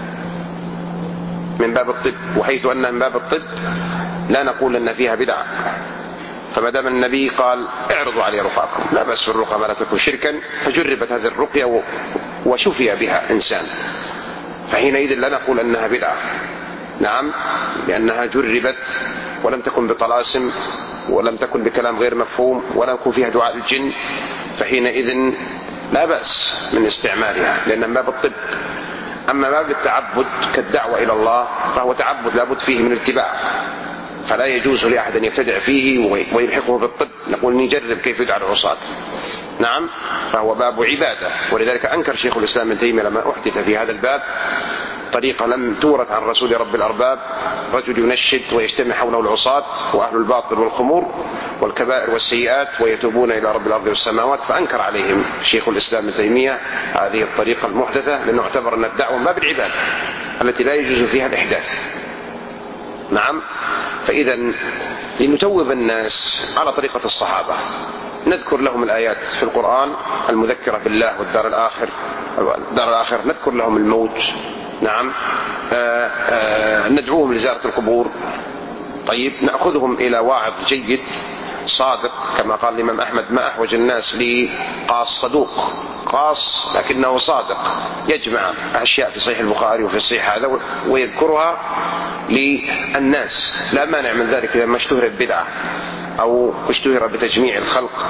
من باب الطب، وحيث أنها من باب الطب لا نقول أن فيها بدعة. فما دام النبي قال: اعرضوا علي رقاكم، لا بأس بالرقى ما لا تكون شركا، فجربت هذه الرقية وشفي بها إنسان، فحينئذ لا نقول أنها بدعة، نعم، لأنها جربت ولم تكن بطلاسم ولم تكن بكلام غير مفهوم ولم يكن فيها دعاء الجن، فحينئذ لا بأس من استعمالها، لأن من باب الطب. أما باب التعبد كالدعوة إلى الله فهو تعبد لابد فيه من اتباع، فلا يجوز لأحد أن يبتدع فيه ويلحقه بالطب. نقول نجرب كيف يدعى العصاة، نعم، فهو باب عبادة. ولذلك أنكر شيخ الإسلام ابن تيمية لما أحدث في هذا الباب طريقة لم تورث عن رسول رب الأرباب: رجل ينشد ويجتمع حوله العصاة وأهل الباطل والخمور والكبائر والسيئات ويتوبون إلى رب الأرض والسماوات. فأنكر عليهم شيخ الإسلام ابن تيمية هذه الطريقة المحدثة، لأنه اعتبر أن الدعوة من باب العبادة التي لا يجوز فيها الإحداث، نعم. فإذا لنتوب الناس على طريقة الصحابة، نذكر لهم الآيات في القرآن المذكرة بالله والدار الآخر، نذكر لهم الموت، نعم، ندعوهم لزيارة القبور. طيب، نأخذهم إلى واعظ جيد صادق، كما قال الإمام أحمد: ما أحوج الناس لقاص صدوق، قاص لكنه صادق، يجمع أشياء في صحيح البخاري وفي صحيح هذا ويذكرها للناس، لا مانع من ذلك إذا ما اشتهر بدعة أو اشتهر بتجميع الخلق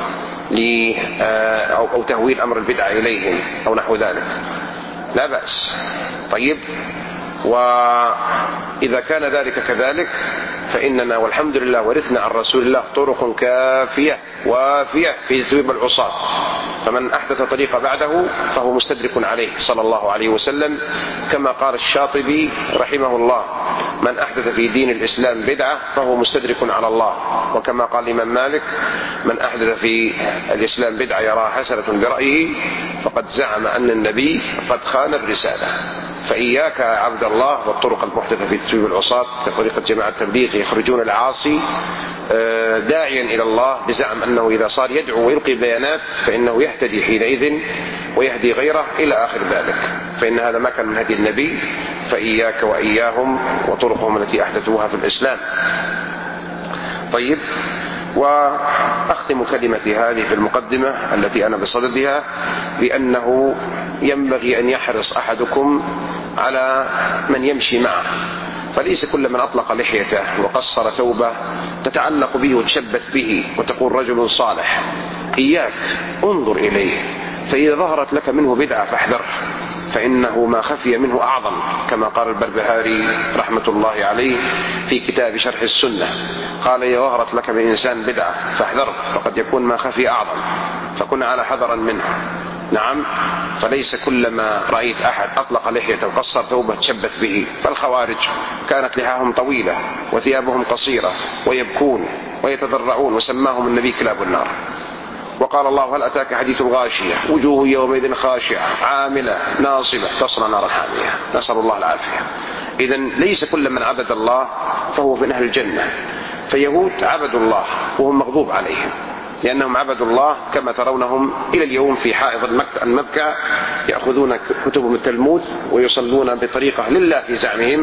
أو تهويل أمر البدعة إليهم أو نحو ذلك، لا بأس. طيب، وإذا كان ذلك كذلك فإننا والحمد لله ورثنا عن رسول الله طرق كافية وافية في تتويب العصاة، فمن أحدث طريقة بعده فهو مستدرك عليه صلى الله عليه وسلم، كما قال الشاطبي رحمه الله: من أحدث في دين الإسلام بدعة فهو مستدرك على الله. وكما قال الإمام مالك: من أحدث في الإسلام بدعة يراها حسنة برأيه فقد زعم أن النبي قد خان الرسالة. فإياك يا عبد الله والطرق المحدثة في تتويب العصاة كطريقة جماعة التبليغ يخرجون العاصي داعيا إلى الله بزعم أنه إذا صار يدعو ويلقي بيانات فإنه يهتدي حينئذ ويهدي غيره إلى آخر ذلك، فإن هذا ما كان من هدي النبي. فإياك وإياهم وطرقهم التي أحدثوها في الإسلام. طيب، وأختم كلمتي هذه في المقدمة التي أنا بصددها بأنه ينبغي أن يحرص أحدكم على من يمشي معه، فليس كل من أطلق لحيته وقصر ثوبه تتعلق به وتشبث به وتقول رجل صالح. إياك، انظر إليه، فإذا ظهرت لك منه بدعة فاحذره، فإنه ما خفي منه أعظم، كما قال البربهاري رحمة الله عليه في كتاب شرح السنة، قال: إذا ظهرت لك من إنسان بدعة فاحذره، فقد يكون ما خفي أعظم، فكن على حذر منه، نعم. فليس كلما رأيت أحد أطلق لحيته وقصر ثوبه تشبث به. فالخوارج كانت لحاهم طويلة وثيابهم قصيرة ويبكون ويتضرعون، وسماهم النبي كلاب النار. وقال الله: هل أتاك حديث الغاشية وجوه يومئذ خاشعة عاملة ناصبة تصلى نارا حامية. نسأل الله العافية. إذن ليس كل من عبد الله فهو من أهل الجنة. فيهود عبدوا الله وهم مغضوب عليهم لأنهم عبدوا الله كما ترونهم إلى اليوم في حائط المبكى يأخذون كتب التلمود ويصلون بطريقة لله في زعمهم،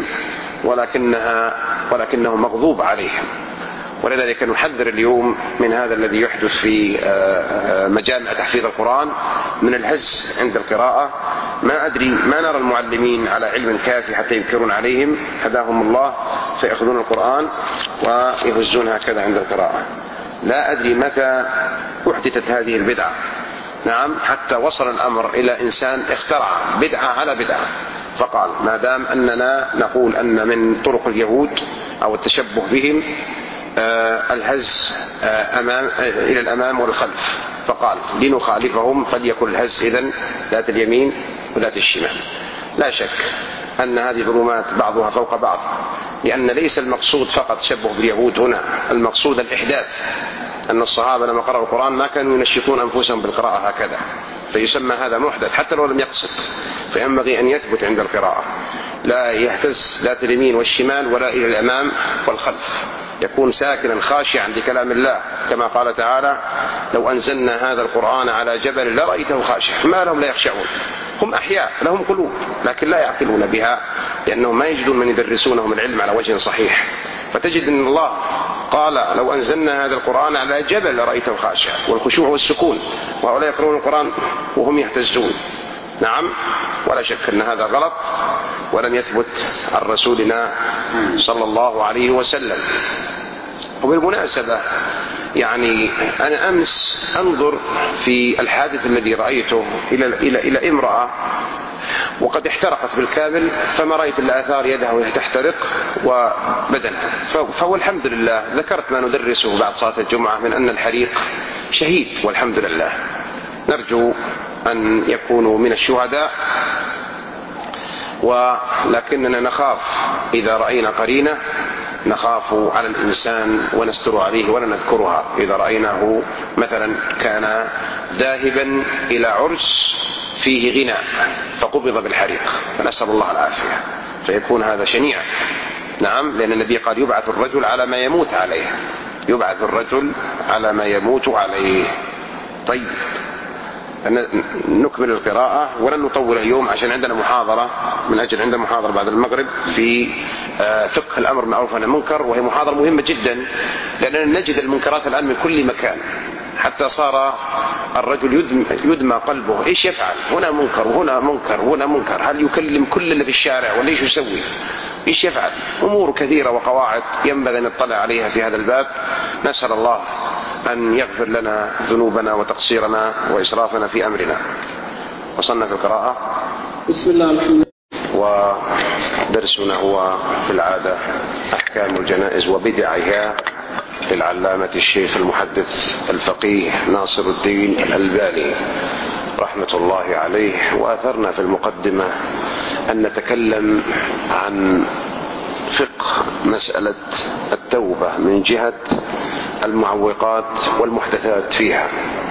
ولكنهم مغضوب عليهم. ولذلك نحذر اليوم من هذا الذي يحدث في مجامع تحفيظ القرآن من الهز عند القراءة. ما أدري، ما نرى المعلمين على علم كافي حتى ينكرون عليهم هداهم الله، فيأخذون القرآن ويهزون هكذا عند القراءة. لا أدري متى أحدثت هذه البدعة. نعم، حتى وصل الأمر إلى إنسان اخترع بدعة على بدعة، فقال: ما دام أننا نقول أن من طرق اليهود أو التشبه بهم الهز إلى الأمام والخلف، فقال: لنخالفهم فليكن الهز إذن ذات اليمين وذات الشمال. لا شك أن هذه ظلمات بعضها فوق بعض، لأن ليس المقصود فقط تشبه باليهود هنا، المقصود الإحداث. أن الصحابة لما قرأوا القرآن ما كانوا ينشطون أنفسهم بالقراءة هكذا، فيسمى هذا محدث حتى لو لم يقصد. فينبغي أن يثبت عند القراءة، لا يهتز ذات اليمين والشمال ولا إلى الأمام والخلف، يكون ساكنا خاشعا لكلام الله، كما قال تعالى: لو أنزلنا هذا القرآن على جبل لرأيته خاشعا. ما لهم لا يخشعون؟ هم أحياء لهم قلوب لكن لا يعقلون بها، لأنهم ما يجدون من يدرسونهم العلم على وجه صحيح. فتجد أن الله قال: لو أنزلنا هذا القرآن على جبل لرأيته خاشعا، والخشوع والسكون، وهؤلاء يقرؤون القرآن وهم يهتزون. نعم، ولا شك أن هذا غلط ولم يثبت عن رسولنا صلى الله عليه وسلم. وبالمناسبة يعني أنا أمس أنظر في الحادث الذي رأيته إلى امرأة وقد احترقت بالكامل، فما رأيت إلا آثار يدها وهي تحترق وبدنها. فهو الحمد لله ذكرت ما ندرسه بعد صلاة الجمعة من أن الحريق شهيد، والحمد لله. نرجو أن يكونوا من الشهداء، ولكننا نخاف إذا رأينا قرينة نخاف على الإنسان ونستر عليه ولا نذكرها. إذا رأيناه مثلا كان ذاهبا إلى عرس فيه غناء فقبض بالحريق، فنسأل الله العافية، فيكون هذا شنيع. نعم، لأن النبي قال: يبعث الرجل على ما يموت عليه، يبعث الرجل على ما يموت عليه. طيب، نكمل القراءة ولن نطول اليوم عشان عندنا محاضرة، من أجل عندنا محاضرة بعد المغرب في فقه الأمر بالمعروف والنهي عن المنكر، وهي محاضرة مهمة جدا، لأننا نجد المنكرات الآن من كل مكان، حتى صار الرجل يدمى قلبه. إيش يفعل؟ هنا منكر وهنا منكر وهنا منكر، هل يكلم كل اللي في الشارع ولا إيش يسوي؟ إيش يفعل؟ أمور كثيرة وقواعد ينبغي أن نطلع عليها في هذا الباب. نسأل الله أن يغفر لنا ذنوبنا وتقصيرنا وإسرافنا في أمرنا. وصلنا في القراءة. بسم الله الرحمن الرحيم. ودرسنا هو في العادة أحكام الجنائز وبدعها للعلامة الشيخ المحدث الفقيه ناصر الدين الألباني رحمة الله عليه. وأثرنا في المقدمة أن نتكلم عن فقه مسألة التوبة من جهة المعوقات والمحدثات فيها.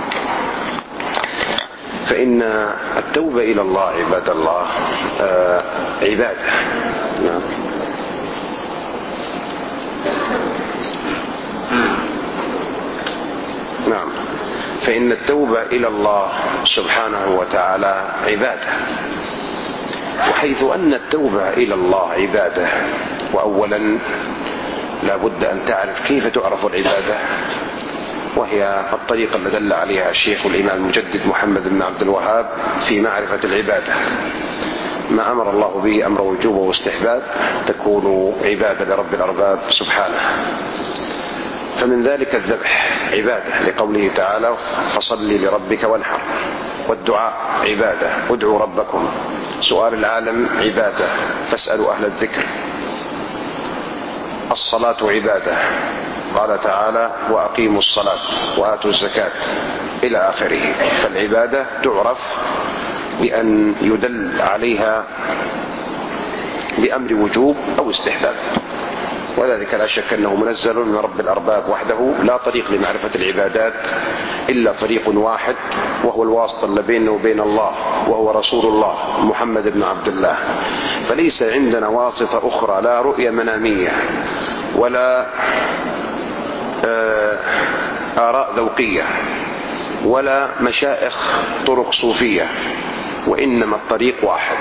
فإن التوبة إلى الله عباد الله عبادة. نعم، فإن التوبة إلى الله سبحانه وتعالى عبادة. وحيث أن التوبة إلى الله عبادة، وأولا لا بد أن تعرف كيف تعرف العبادة، وهي الطريقة التي دل عليها الشيخ الإمام المجدد محمد بن عبد الوهاب في معرفة العبادة. ما أمر الله به أمر وجوب واستحباب تكون عبادة لرب الأرباب سبحانه. فمن ذلك الذبح عبادة، لقوله تعالى: فصل لربك وانحر. والدعاء عبادة، ادعوا ربكم. سؤال العالم عبادة، فاسألوا أهل الذكر. الصلاة عبادة، قال تعالى: وأقيموا الصلاة وآتوا الزكاة إلى آخره. فالعبادة تعرف بأن يدل عليها بأمر وجوب أو استحباب. وذلك لا شك أنه منزل من رب الأرباب وحده، لا طريق لمعرفة العبادات إلا طريق واحد، وهو الواسطة اللي بيننا وبين الله، وهو رسول الله محمد بن عبد الله. فليس عندنا واسطة أخرى، لا رؤية منامية ولا آراء ذوقية ولا مشائخ طرق صوفية، وإنما الطريق واحد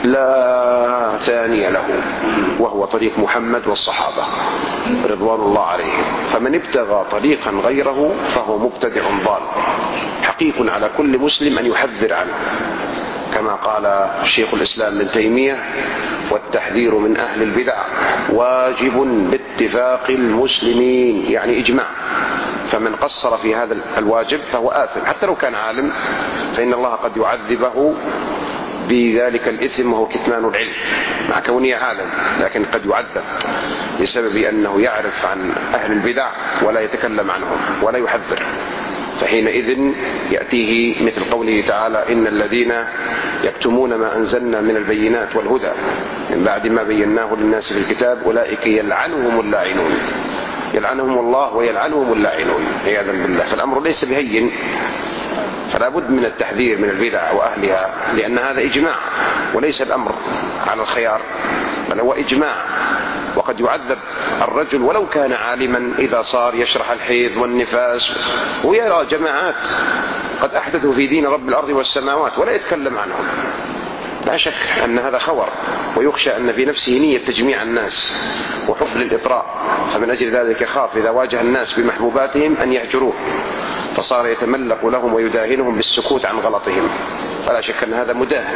لا ثاني له، وهو طريق محمد والصحابة رضوان الله عليهم. فمن ابتغى طريقا غيره فهو مبتدع ضال، حقيق على كل مسلم أن يحذر عنه، كما قال شيخ الإسلام ابن تيمية: والتحذير من أهل البدع واجب باتفاق المسلمين، يعني إجماع. فمن قصر في هذا الواجب فهو آثم، حتى لو كان عالم، فإن الله قد يعذبه بذلك الإثم وهو كتمان العلم مع كونه عالم، لكن قد يعذب بسبب أنه يعرف عن أهل البدع ولا يتكلم عنهم ولا يحذر. فحينئذ يأتيه مثل قوله تعالى: إن الذين يكتمون ما أنزلنا من البينات والهدى من بعد ما بيناه للناس في الكتاب أولئك يلعنهم اللاعنون، يلعنهم الله ويلعنهم اللاعنون عياذا بالله. فالأمر ليس بهين، فلا بد من التحذير من البدع وأهلها، لأن هذا إجماع وليس الأمر على الخيار، بل هو إجماع. وقد يعذب الرجل ولو كان عالما إذا صار يشرح الحيض والنفاس ويرى جماعات قد أحدثوا في دين رب الأرض والسماوات ولا يتكلم عنهم. لا شك أن هذا خور، ويخشى أن في نفسه نية تجميع الناس وحب للإطراء، فمن أجل ذلك يخاف إذا واجه الناس بمحبوباتهم أن يهجروه، فصار يتملق لهم ويداهنهم بالسكوت عن غلطهم. فلا شك أن هذا مداهن،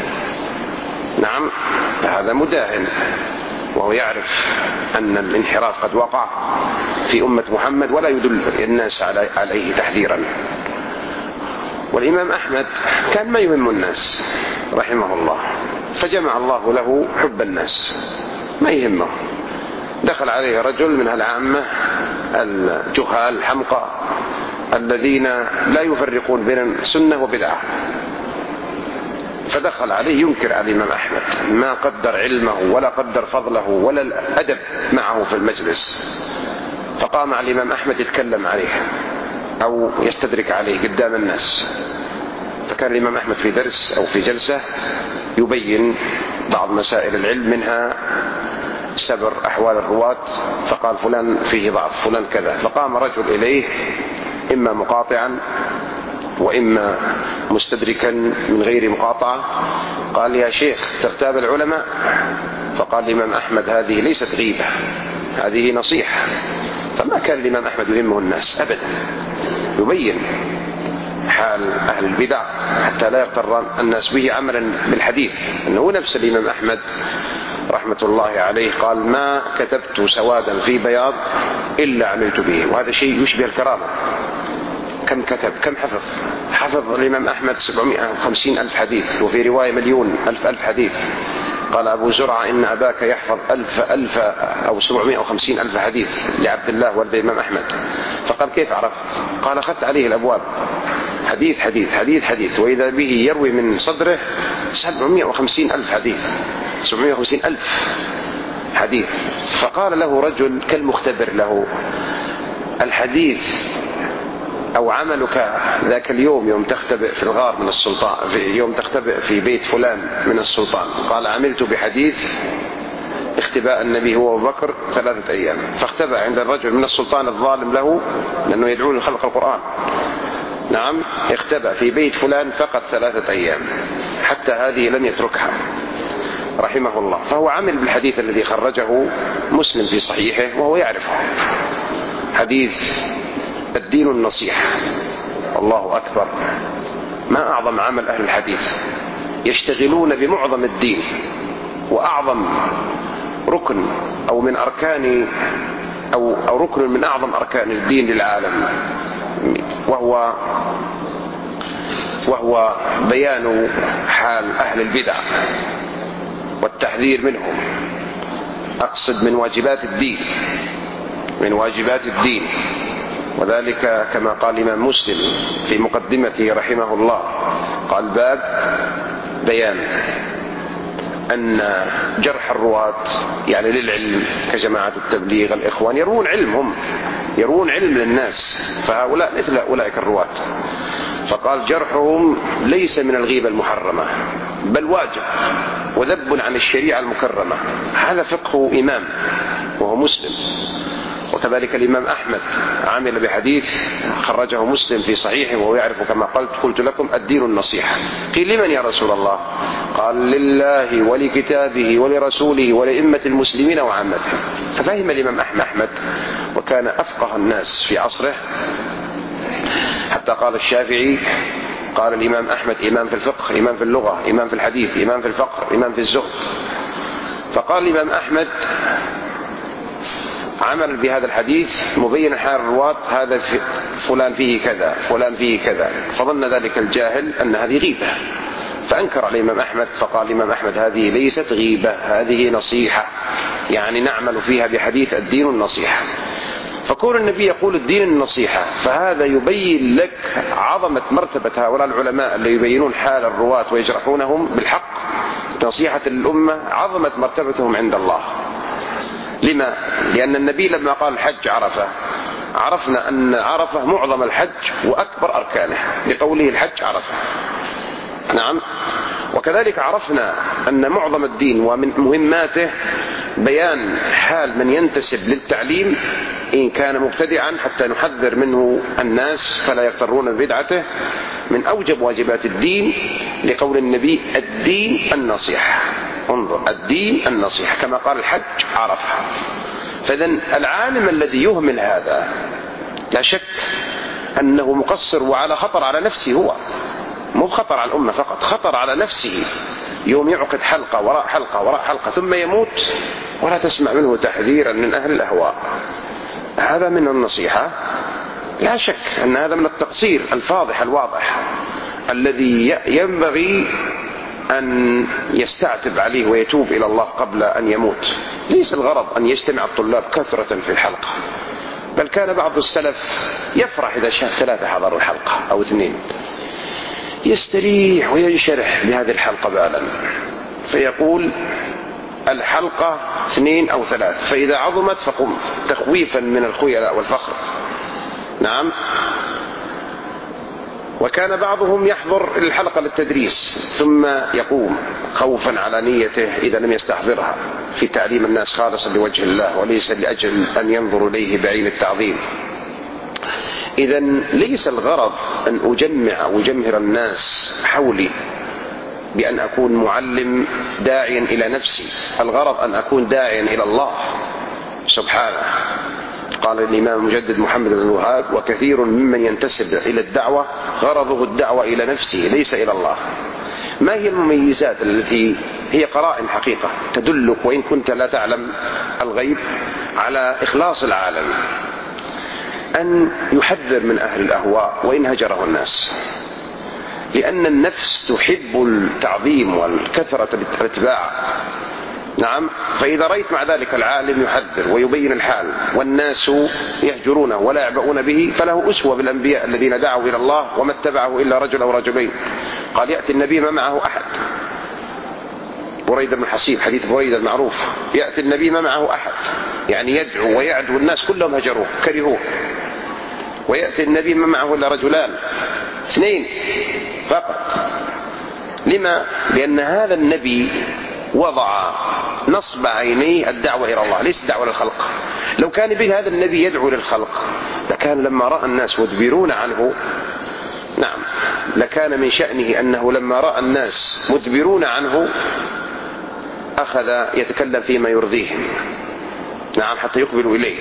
نعم هذا مداهن، وهو يعرف أن الانحراف قد وقع في أمة محمد ولا يدل الناس عليه تحذيرا. والإمام أحمد كان ما يهم الناس رحمه الله، فجمع الله له حب الناس، ما يهمه. دخل عليه رجل من العامة الجهال الحمقى الذين لا يفرقون بين سنة وبدعة، فدخل عليه ينكر على الإمام أحمد، ما قدر علمه ولا قدر فضله ولا الأدب معه في المجلس. فقام على الإمام أحمد يتكلم عليه أو يستدرك عليه قدام الناس. فكان الإمام أحمد في درس أو في جلسة يبين بعض مسائل العلم، منها سبر أحوال الرواة، فقال فلان فيه ضعف، فلان كذا. فقام رجل إليه إما مقاطعا وإما مستدركا من غير مقاطعة، قال: يا شيخ تغتاب العلماء؟ فقال الإمام أحمد: هذه ليست غيبة، هذه نصيحة. فما كان الإمام أحمد يهمه الناس أبدا، يبين حال أهل البدع حتى لا يغتر الناس به عملا بالحديث. أنه نفس الإمام أحمد رحمة الله عليه قال: ما كتبت سوادا في بياض إلا عملت به. وهذا شيء يشبه الكرامة. كم كتب، كم حفظ الإمام أحمد 750 ألف حديث، وفي رواية 1,000,000 حديث. قال أبو زرعة: إن أباك يحفظ 1000 أو 750 ألف حديث لعبد الله ولد الإمام أحمد. فقال: كيف عرفت؟ قال: أخذت عليه الأبواب، حديث حديث حديث حديث، وإذا به يروي من صدره 750 ألف حديث، 750 ألف حديث. فقال له رجل كالمختبر له: الحديث أو عملك ذاك اليوم يوم تختبئ في الغار من السلطان، في يوم تختبئ في بيت فلان من السلطان؟ قال: عملت بحديث اختباء النبي هو أبو بكر 3 أيام. فاختبأ عند الرجل من السلطان الظالم له، لأنه يدعو لخلق القرآن، نعم، اختبأ في بيت فلان فقط 3 أيام، حتى هذه لم يتركها رحمه الله. فهو عمل بالحديث الذي خرجه مسلم في صحيحه وهو يعرفه، حديث الدين النصيحة. الله أكبر، ما أعظم عمل أهل الحديث، يشتغلون بمعظم الدين وأعظم ركن أو من أركان أو ركن من أعظم أركان الدين للعالم، وهو بيان حال أهل البدع والتحذير منهم. أقصد من واجبات الدين، من واجبات الدين. وذلك كما قال الإمام مسلم في مقدمته رحمه الله، قال: باب بيان أن جرح الرواة يعني للعلم كجماعة التبليغ الإخوان يرون علم للناس، فهؤلاء مثل أولئك الرواة. فقال جرحهم ليس من الغيبة المحرمة بل واجب وذب عن الشريعة المكرمة. هذا فقه إمام وهو مسلم. وكذلك الإمام أحمد عمل بحديث خرجه مسلم في صحيحه وهو يعرف كما قلت لكم الدين النصيحة. قيل لمن يا رسول الله؟ قال لله ولكتابه ولرسوله ولأئمة المسلمين وعامتهم. ففهم الإمام أحمد وكان أفقه الناس في عصره، حتى قال الشافعي قال الإمام أحمد إمام في الفقه، إمام في اللغة، إمام في الحديث، إمام في الفقر، إمام في الزهد. فقال الإمام أحمد عمل بهذا الحديث مبين حال الرواة هذا فلان فيه كذا فلان فيه كذا، فظن ذلك الجاهل أن هذه غيبة فأنكر على الإمام أحمد. فقال الإمام أحمد هذه ليست غيبة، هذه نصيحة، يعني نعمل فيها بحديث الدين النصيحة. فكون النبي يقول الدين النصيحة فهذا يبين لك عظمة مرتبة هؤلاء العلماء اللي يبينون حال الرواة ويجرحونهم بالحق نصيحة للأمة، عظمة مرتبتهم عند الله. لما؟ لأن النبي لما قال الحج عرفة، عرفنا أن عرفة معظم الحج وأكبر أركانه بقوله الحج عرفة. نعم. وكذلك عرفنا أن معظم الدين ومن مهماته بيان حال من ينتسب للتعليم إن كان مبتدعا حتى نحذر منه الناس فلا يغترون ببدعته. من أوجب واجبات الدين لقول النبي الدين النصيحة. انظر، الدين النصيحة كما قال الحج عرفة. فإذن العالم الذي يهمل هذا لا شك أنه مقصر وعلى خطر على نفسه، هو مو خطر على الأمة فقط، خطر على نفسه. يوم يعقد حلقة وراء حلقة وراء حلقة ثم يموت ولا تسمع منه تحذيرا من أهل الأهواء. هذا من النصيحة؟ لا شك أن هذا من التقصير الفاضح الواضح الذي ينبغي أن يستعتب عليه ويتوب إلى الله قبل أن يموت. ليس الغرض أن يجتمع الطلاب كثرة في الحلقة، بل كان بعض السلف يفرح إذا شاف 3 حضروا الحلقة أو 2، يستريح وينشرح بهذه الحلقة بالا، فيقول الحلقة 2 أو 3، فإذا عظمت فقم، تخويفا من الخيلاء والفخر. نعم. وكان بعضهم يحضر الحلقة للتدريس ثم يقوم خوفا على نيته إذا لم يستحضرها في تعليم الناس خالصا لوجه الله وليس لأجل أن ينظروا إليه بعين التعظيم. إذن ليس الغرض أن أجمهر الناس حولي بأن أكون معلم داعيا إلى نفسي، الغرض أن أكون داعيا إلى الله سبحانه. قال الإمام المجدد محمد بن الوهاب وكثير ممن ينتسب إلى الدعوة غرضه الدعوة إلى نفسه ليس إلى الله. ما هي المميزات التي هي قرائن حقيقة تدلك وإن كنت لا تعلم الغيب على إخلاص العالم؟ أن يحذر من أهل الأهواء وإن هجره الناس، لأن النفس تحب التعظيم والكثرة الاتباع. نعم. فإذا رأيت مع ذلك العالم يحذر ويبين الحال والناس يهجرونه ولا يعبؤون به فله أسوة بالأنبياء الذين دعوا إلى الله وما اتبعه إلا رجل أو رجلين. قال يأتي النبي ما معه أحد، بريدة بن الحصيب حديث بريدة المعروف، يأتي النبي ما معه أحد، يعني يدعو ويعدو الناس كلهم هجروه كرهوه. ويأتي النبي ما معه إلا رجلان 2 فقط. لما؟ لأن هذا النبي وضع نصب عينيه الدعوة إلى الله ليس الدعوة للخلق. لو كان به هذا النبي يدعو للخلق لكان لما رأى الناس مدبرون عنه، نعم، لكان من شأنه أنه لما رأى الناس مدبرون عنه أخذ يتكلم فيما يرضيهم، نعم، حتى يقبلوا إليه.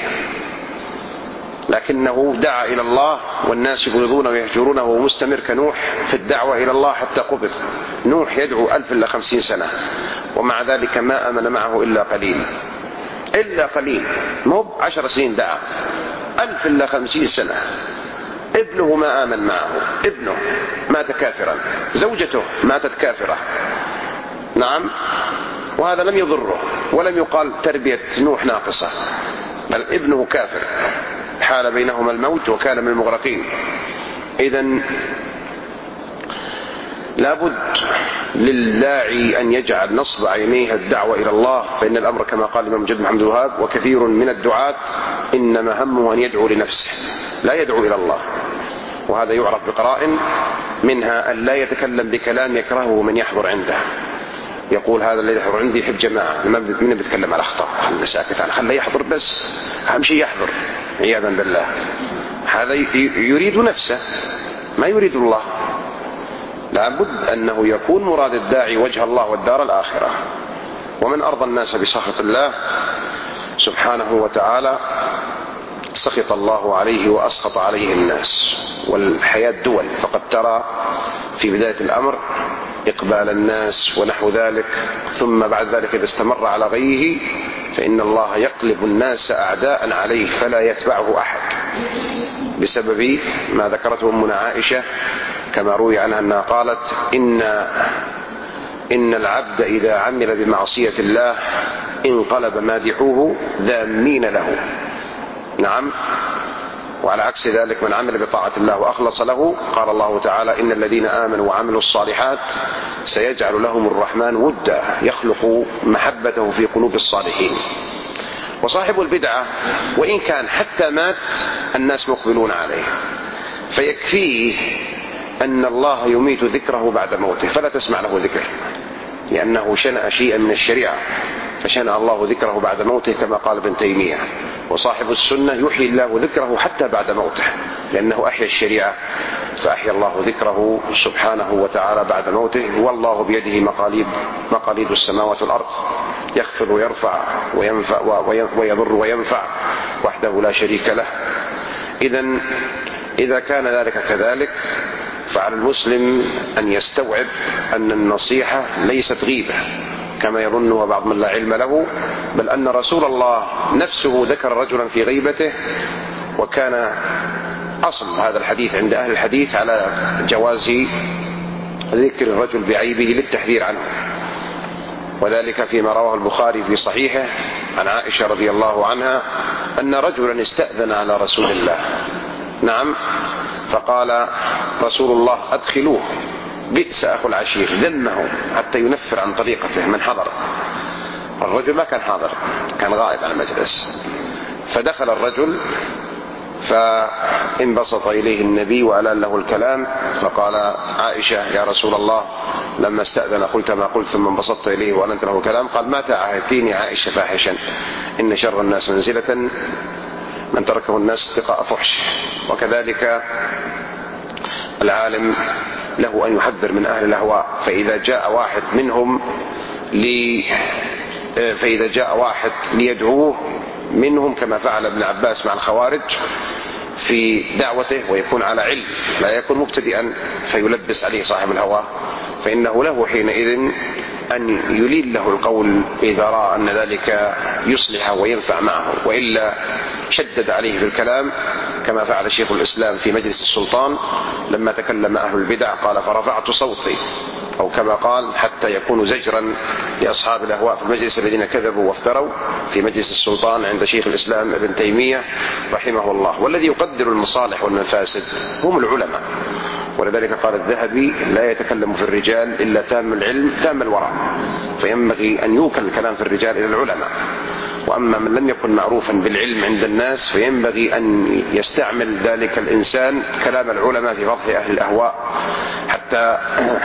لكنه دعا إلى الله والناس يبغضونه ويهجرونه ومستمر كنوح في الدعوة إلى الله حتى قبض. نوح يدعو 1000 إلا 50 سنة ومع ذلك ما آمن معه إلا قليل، مو 10 سنين دعا 1000 إلا 50 سنة. ابنه ما آمن معه، ابنه مات كافرا، زوجته ماتت كافرة. نعم. وهذا لم يضره ولم يقال تربية نوح ناقصة، بل ابنه كافر حال بينهما الموت وكان من المغرقين. إذن لابد للداعي أن يجعل نصب عينيه الدعوة إلى الله، فإن الأمر كما قال الإمام جد محمد الوهاب: وكثير من الدعاة إنما همه أن يدعو لنفسه لا يدعو إلى الله. وهذا يعرف بقرائن، منها أن لا يتكلم بكلام يكرهه من يحضر عنده، يقول هذا الذي يحضر عندي يحب جماعة، من بيتكلم على أخطاء، خليه ساكت عنه، خليه يحضر بس، أهم شيء يحضر، عياذا بالله. هذا يريد نفسه ما يريد الله. لابد أنه يكون مراد الداعي وجه الله والدار الآخرة. ومن أرضى الناس بسخط الله سبحانه وتعالى سخط الله عليه وأسخط عليه الناس. والحياة دول، فقد ترى في بداية الأمر إقبال الناس ونحو ذلك، ثم بعد ذلك إذا استمر على غيه فإن الله يقلب الناس أعداء عليه فلا يتبعه أحد، بسبب ما ذكرته أمنا عائشة كما روي عنها أنها قالت: إن العبد إذا عمل بمعصية الله انقلب مادحوه ذامين له. نعم. وعلى عكس ذلك من عمل بطاعة الله وأخلص له، قال الله تعالى: إن الذين آمنوا وعملوا الصالحات سيجعل لهم الرحمن ودا يخلق محبته في قلوب الصالحين. وصاحب البدعة وإن كان حتى مات الناس مقبلون عليه، فيكفيه أن الله يميت ذكره بعد موته فلا تسمع له ذكر، لأنه شنأ شيئا من الشريعة فشنأ الله ذكره بعد موته كما قال ابن تيمية. وصاحب السنة يحيي الله ذكره حتى بعد موته، لأنه أحيا الشريعة فأحيا الله ذكره سبحانه وتعالى بعد موته. والله بيده مقاليد السماوات والأرض، يخفض ويرفع وينفع ويضر وينفع وحده لا شريك له. إذا كان ذلك كذلك فعلى المسلم أن يستوعب أن النصيحة ليست غيبة كما يظنها بعض من لا علم له، بل أن رسول الله نفسه ذكر رجلا في غيبته، وكان أصل هذا الحديث عند أهل الحديث على جواز ذكر الرجل بعيبه للتحذير عنه. وذلك فيما رواه البخاري في صحيحه عن عائشة رضي الله عنها أن رجلا استأذن على رسول الله. نعم. فقال رسول الله: أدخلوه، بئس أخو العشير، ذمه حتى ينفر عن طريقته من حضر. الرجل ما كان حاضر، كان غائب عن المجلس. فدخل الرجل فانبسط إليه النبي وألان له الكلام، فقال عائشة: يا رسول الله لما استأذن قلت ما قلت ثم انبسطت إليه وألنت له الكلام. قال: ما تعهدتيني عائشة فاحشا، إن شر الناس منزلة من تركه الناس اتقاء فحش. وكذلك العالم له أن يحذر من أهل الأهواء، فإذا جاء واحد ليدعوه منهم كما فعل ابن عباس مع الخوارج في دعوته ويكون على علم لا يكون مبتدئا فيلبس عليه صاحب الهوى، فإنه له حينئذ أن يلين له القول إذا رأى أن ذلك يصلح وينفع معه، وإلا شدد عليه في الكلام كما فعل شيخ الإسلام في مجلس السلطان لما تكلم أهل البدع، قال: فرفعت صوتي، أو كما قال: حتى يكون زجرا لأصحاب الأهواء في المجلس الذين كذبوا وافتروا في مجلس السلطان عند شيخ الإسلام ابن تيمية رحمه الله. والذي يقدر المصالح والمفاسد هم العلماء، ولذلك قال الذهبي: لا يتكلم في الرجال إلا تام العلم تام الورع، فينبغي أن يوكل الكلام في الرجال إلى العلماء. وأما من لم يكن معروفا بالعلم عند الناس فينبغي أن يستعمل ذلك الإنسان كلام العلماء في فضح أهل الأهواء حتى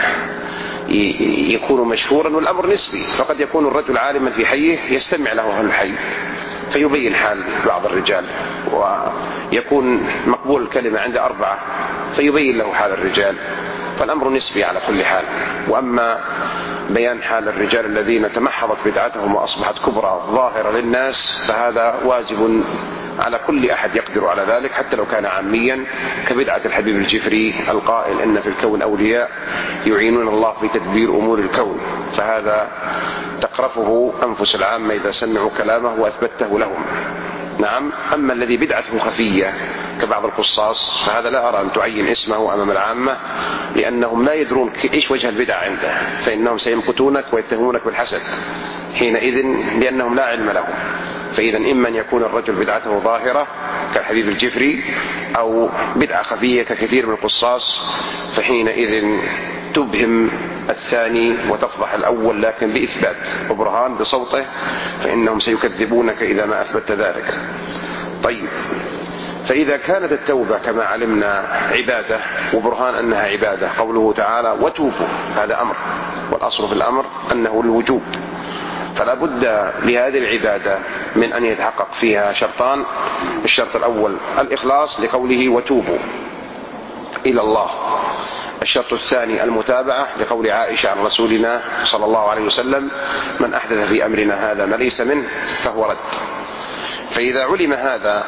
يكون مشهورا. والأمر نسبي، فقد يكون الرجل عالما في حيه يستمع له أهل الحي فيبين حال بعض الرجال، ويكون مقبول الكلمة عند 4 فيبين له حال الرجال، فالأمر نسبي على كل حال. وأما بيان حال الرجال الذين تمحضت بدعتهم وأصبحت كبرى ظاهرة للناس فهذا واجب على كل أحد يقدر على ذلك حتى لو كان عاميا، كبدعة الحبيب الجفري القائل: إن في الكون أولياء يعينون الله في تدبير أمور الكون، فهذا تقرفه أنفس العامة إذا سمعوا كلامه وأثبته لهم. نعم. أما الذي بدعته خفية كبعض القصاص فهذا لا أرى أن تعين اسمه أمام العامة، لأنهم لا يدرون إيش وجه البدع عنده، فإنهم سيمقتونك ويتهمونك بالحسد حينئذ لأنهم لا علم لهم. فإذا إما أن يكون الرجل بدعته ظاهرة كالحبيب الجفري، أو بدعة خفية ككثير من القصاص، فحينئذ تبهم الثاني وتفضح الأول، لكن بإثبات وبرهان بصوته، فإنهم سيكذبونك إذا ما أثبت ذلك. طيب، فإذا كانت التوبة كما علمنا عبادة وبرهان أنها عبادة، قوله تعالى وتوبوا، هذا أمر، والأصل في الأمر أنه الوجوب، فلا بد لهذه العبادة من أن يتحقق فيها شرطان. الشرط الأول الإخلاص لقوله وتوبوا إلى الله. الشرط الثاني المتابعة لقول عائشة عن رسولنا صلى الله عليه وسلم من أحدث في أمرنا هذا ما ليس منه فهو رد. فإذا علم هذا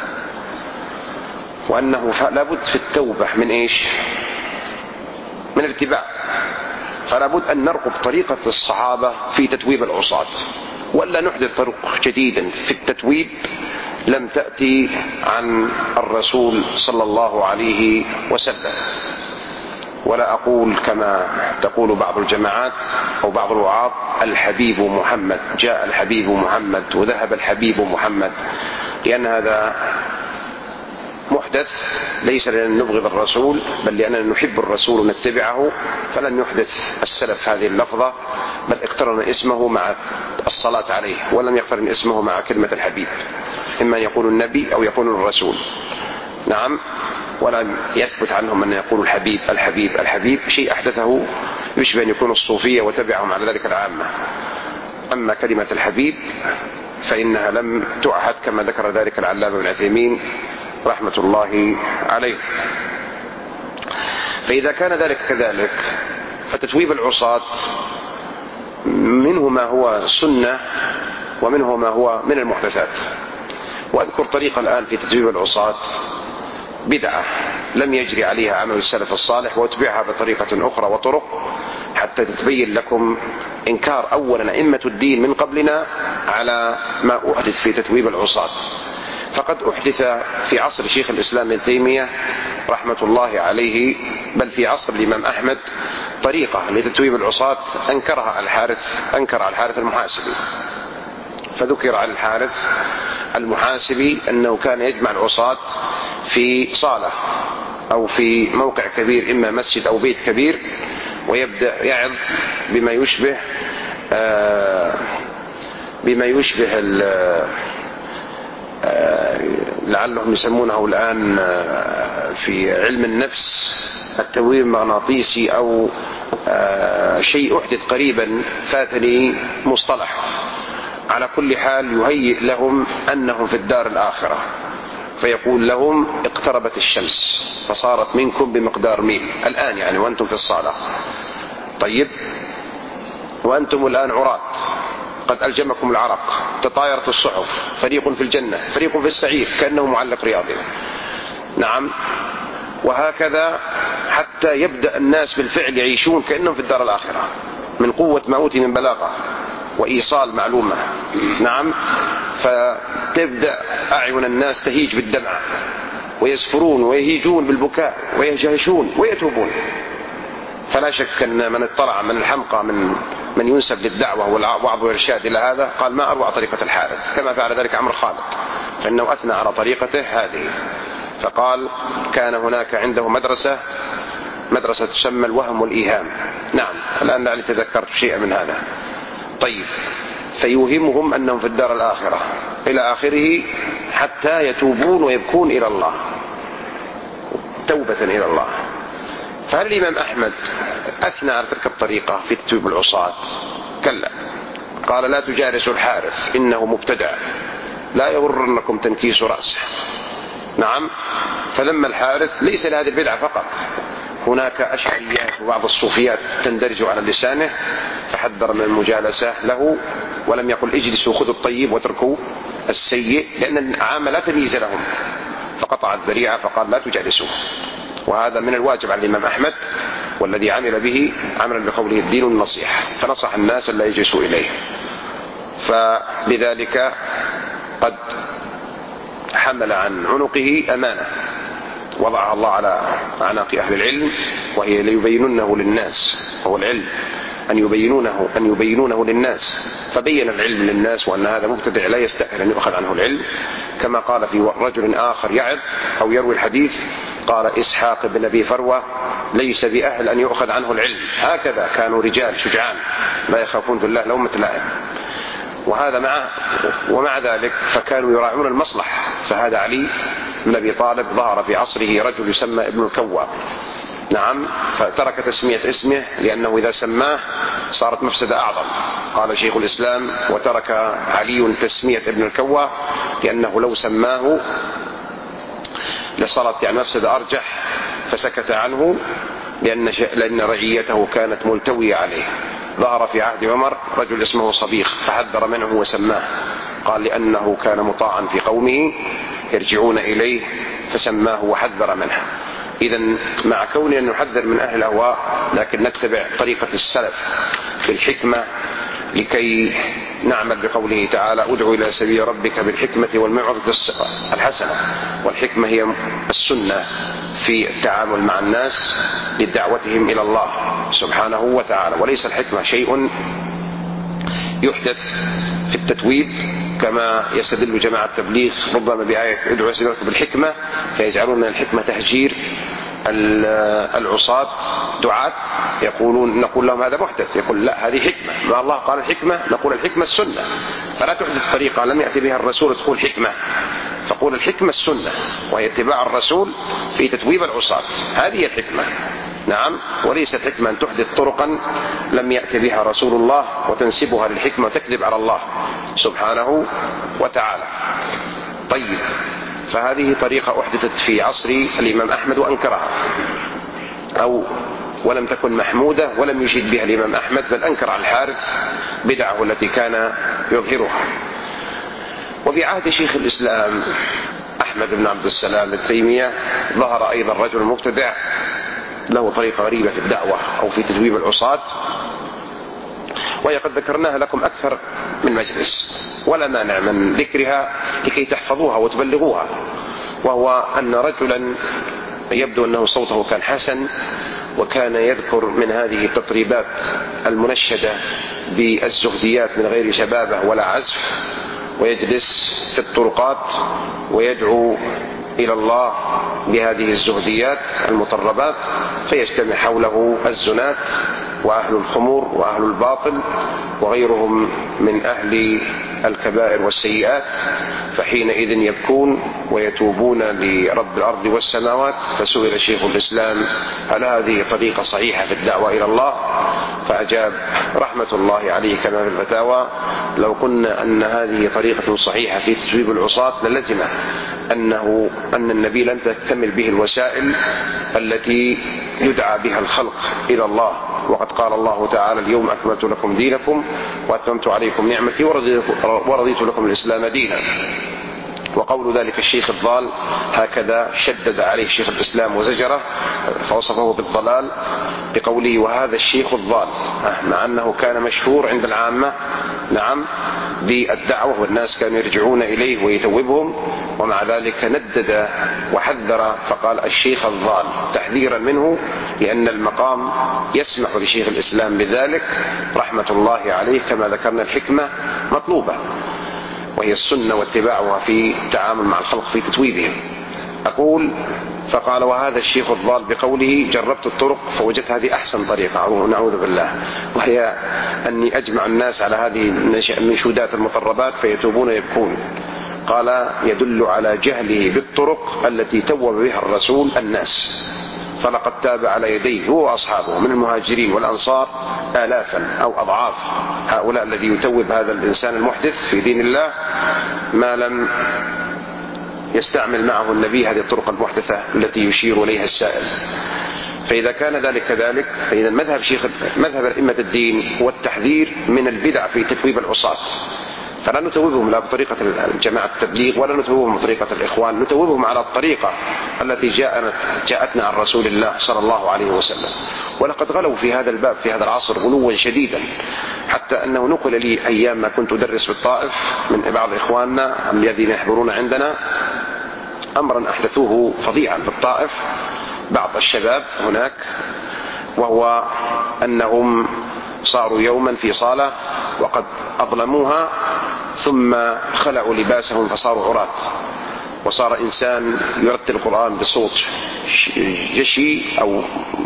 وأنه لابد في التوبة من إيش؟ من الاتباع، فلا بد أن نرقب طريقة الصحابة في تتويب العصاة، ولا نحدث طرق جديدا في التتويب لم تأتي عن الرسول صلى الله عليه وسلم. ولا أقول كما تقول بعض الجماعات أو بعض الوعاظ الحبيب محمد، جاء الحبيب محمد وذهب الحبيب محمد، لأن هذا محدث، ليس لأن نبغض الرسول بل لأننا نحب الرسول ونتبعه، فلم يحدث السلف هذه اللفظة، بل اقترن اسمه مع الصلاة عليه، ولم يقترن اسمه مع كلمة الحبيب، إما أن يقول النبي أو يقول الرسول. نعم، ولم يثبت عنهم أن يقول الحبيب الحبيب الحبيب، شيء أحدثه يشبه أن يكون الصوفية وتبعهم على ذلك العامة. أما كلمة الحبيب فإنها لم تعهد كما ذكر ذلك العلامة بن عثيمين رحمة الله عليه. فإذا كان ذلك كذلك فتتويب العصاة منه ما هو سنة ومنه ما هو من المحدثات. وأذكر طريقة الآن في تتويب العصاة بدعة لم يجري عليها عمل السلف الصالح، واتبعها بطريقة أخرى وطرق حتى تتبين لكم إنكار أولا أئمة الدين من قبلنا على ما أحدث في تتويب العصاة. فقد أحدث في عصر شيخ الإسلام ابن تيمية رحمة الله عليه، بل في عصر الإمام أحمد، طريقة لتتويب العصاة أنكر الحارث المحاسبي. فذكر عن الحارث المحاسبي أنه كان يجمع العصاة في صالة أو في موقع كبير، إما مسجد أو بيت كبير، ويبدأ يعظ بما يشبه لعلهم يسمونه الآن في علم النفس التنوير المغناطيسي، أو شيء أحدث قريبا فاتني مصطلح. على كل حال يهيئ لهم أنهم في الدار الآخرة، فيقول لهم اقتربت الشمس فصارت منكم بمقدار ميل الآن، يعني وأنتم في الصالة. طيب، وأنتم الآن عراة قد ألجمكم العرق، تطايرت الصحف، فريق في الجنة فريق في السعير، كأنه معلق رياضي. نعم، وهكذا حتى يبدأ الناس بالفعل يعيشون كأنهم في الدار الآخرة، من قوة ما أوتي من بلاغة وإيصال معلومة. نعم، فتبدأ أعين الناس تهيج بالدمع، ويسفرون ويهيجون بالبكاء ويهجهشون ويتوبون. فلا شك أن من اطلع من الحمقى من ينسب للدعوة والوعظ والإرشاد إلى هذا قال ما أروع طريقة الحارث، كما فعل ذلك عمرو خالد، فإنه أثنى على طريقته هذه، فقال كان هناك عنده مدرسة تسمى الوهم والإيهام. نعم، الآن لعلي تذكرت شيئا من هذا. طيب، فيوهمهم أنهم في الدار الآخرة إلى آخره، حتى يتوبون ويبكون إلى الله توبة إلى الله. فهل الإمام أحمد أثنى على تلك الطريقة في تتويب العصاة؟ كلا، قال لا تجالسوا الحارث إنه مبتدع، لا يغرنكم تنكيس رأسه. نعم، فلما الحارث ليس لهذه البدعة فقط، هناك أشعريات وبعض الصوفيات تندرج على لسانه، فحذر من المجالسة له، ولم يقل اجلسوا خذوا الطيب واتركوا السيء، لأن العامة لا تمييز لهم، فقطع الذريعة فقال لا تجالسوه. وهذا من الواجب على الإمام أحمد، والذي عمل به عملا بقوله الدين النصيحة، فنصح الناس لا يجلسوا إليه. فلذلك قد حمل عن عنقه أمانة وضعها الله على أعناق أهل العلم، وهي ليبينونه للناس، وهو العلم أن يبينونه للناس. فبين العلم للناس وأن هذا مبتدع لا يستأهل أن يؤخذ عنه العلم، كما قال في رجل آخر يعظ أو يروي الحديث قال إسحاق بن أبي فروة ليس بأهل أن يؤخذ عنه العلم. هكذا كانوا رجال شجعان لا يخافون في الله لومة لائم. ومع ذلك فكانوا يراعون المصلحة. فهذا علي بن أبي طالب ظهر في عصره رجل يسمى ابن الكوى، نعم، فترك تسمية اسمه لأنه إذا سماه صارت مفسدة أعظم. قال شيخ الإسلام: وترك علي تسمية ابن الكوى لأنه لو سماه لصارت مفسدة أرجح، فسكت عنه لأن رعيته كانت ملتوية عليه. ظهر في عهد عمر رجل اسمه صبيخ فحذر منه وسماه، قال لأنه كان مطاعا في قومه يرجعون إليه فسماه وحذر منه. إذن مع كوننا نحذر من أهل الأهواء لكن نتبع طريقة السلف في الحكمة لكي نعمل بقوله تعالى: ادع إلى سبيل ربك بالحكمة والموعظة الحسنة. والحكمة هي السنة في التعامل مع الناس لدعوتهم إلى الله سبحانه وتعالى، وليس الحكمة شيء يحدث في التتويب كما يستدل جماعة التبليغ ربما بآية ادعوا إلى سبيل ربك بالحكمة، فيجعلون من الحكمة تهجير العصاة دعاة، نقول لهم هذا محدث، يقول لا هذه حكمة، ما الله قال الحكمة، نقول الحكمة السنة، فلا تحدث طريقة لم يأتي بها الرسول تقول حكمة، فقول الحكمة السنة وهي اتباع الرسول في تتويب العصاة، هذه الحكمة، نعم، وليست حكمة أن تحدث طرقا لم يأتي بها رسول الله وتنسبها للحكمة وتكذب على الله سبحانه وتعالى. طيب، فهذه طريقة أحدثت في عصر الإمام أحمد وأنكرها، ولم تكن محمودة ولم يشد بها الإمام أحمد، بل أنكر على الحارث بدعه التي كان يظهرها. وفي عهد شيخ الإسلام أحمد بن عبد السلام بن تيمية ظهر أيضا رجل مبتدع له طريقة غريبة في الدعوة أو في تدويب العصاة، وهي قد ذكرناها لكم أكثر من مجلس ولا مانع من ذكرها لكي تحفظوها وتبلغوها. وهو أن رجلا يبدو أنه صوته كان حسن، وكان يذكر من هذه التطريبات المنشدة بالزهديات من غير شبابه ولا عزف، ويجلس في الطرقات ويدعو إلى الله بهذه الزهديات المطربات، فيجتمع حوله الزنات وأهل الخمور وأهل الباطل وغيرهم من أهل الكبائر والسيئات، فحينئذ يبكون ويتوبون لرب الأرض والسماوات. فسئل شيخ الإسلام: هل هذه طريقة صحيحة في الدعوة إلى الله؟ فأجاب رحمة الله عليه كما في الفتاوى: لو قلنا أن هذه طريقة صحيحة في تتويب العصاة للزم أن النبي لم تكتمل به الوسائل التي يدعى بها الخلق إلى الله، وقد قال الله تعالى: اليوم أكملت لكم دينكم وأتممت عليكم نعمتي ورضيت لكم الإسلام دينا. وقول ذلك الشيخ الضال هكذا شدد عليه شيخ الإسلام وزجره، فوصفه بالضلال بقوله: وهذا الشيخ الضال، مع أنه كان مشهور عند العامة، نعم، بالدعوة والناس كانوا يرجعون إليه ويتوبهم، ومع ذلك ندد وحذر فقال الشيخ الضال تحذيرا منه، لأن المقام يسمح لشيخ الإسلام بذلك رحمة الله عليه. كما ذكرنا الحكمة مطلوبة، وهي السنة واتباعها في التعامل مع الخلق في تتويبهم. أقول: فقال: وهذا الشيخ الضال بقوله جربت الطرق فوجدت هذه أحسن طريقة، نعوذ بالله، وهي أني أجمع الناس على هذه المنشودات المطربات فيتوبون يبكون. قال: يدل على جهله بالطرق التي توب بها الرسول الناس، فلقد تاب على يديه هو وأصحابه من المهاجرين والأنصار آلافا أو أضعاف هؤلاء الذي يتوب هذا الإنسان المحدث في دين الله ما لم يستعمل معه النبي هذه الطرق المحدثة التي يشير إليها السائل. فإذا كان ذلك كذلك، فإذا مذهب أئمة الدين والتحذير من البدع في تتويب العصاة، فلا نتوبهم لا بطريقة جماعة التبليغ ولا نتوبهم بطريقة الإخوان، نتوبهم على الطريقة التي جاءتنا عن رسول الله صلى الله عليه وسلم. ولقد غلوا في هذا الباب في هذا العصر غلوا شديدا، حتى أنه نقل لي أيام ما كنت أدرس في الطائف من بعض إخواننا الذين يحضرون عندنا أمرا أحدثوه فظيعا بالطائف بعض الشباب هناك، وهو أنهم صاروا يوما في صالة وقد أظلموها ثم خلعوا لباسهم فصاروا عراة، وصار إنسان يرتل القرآن بصوت جشي أو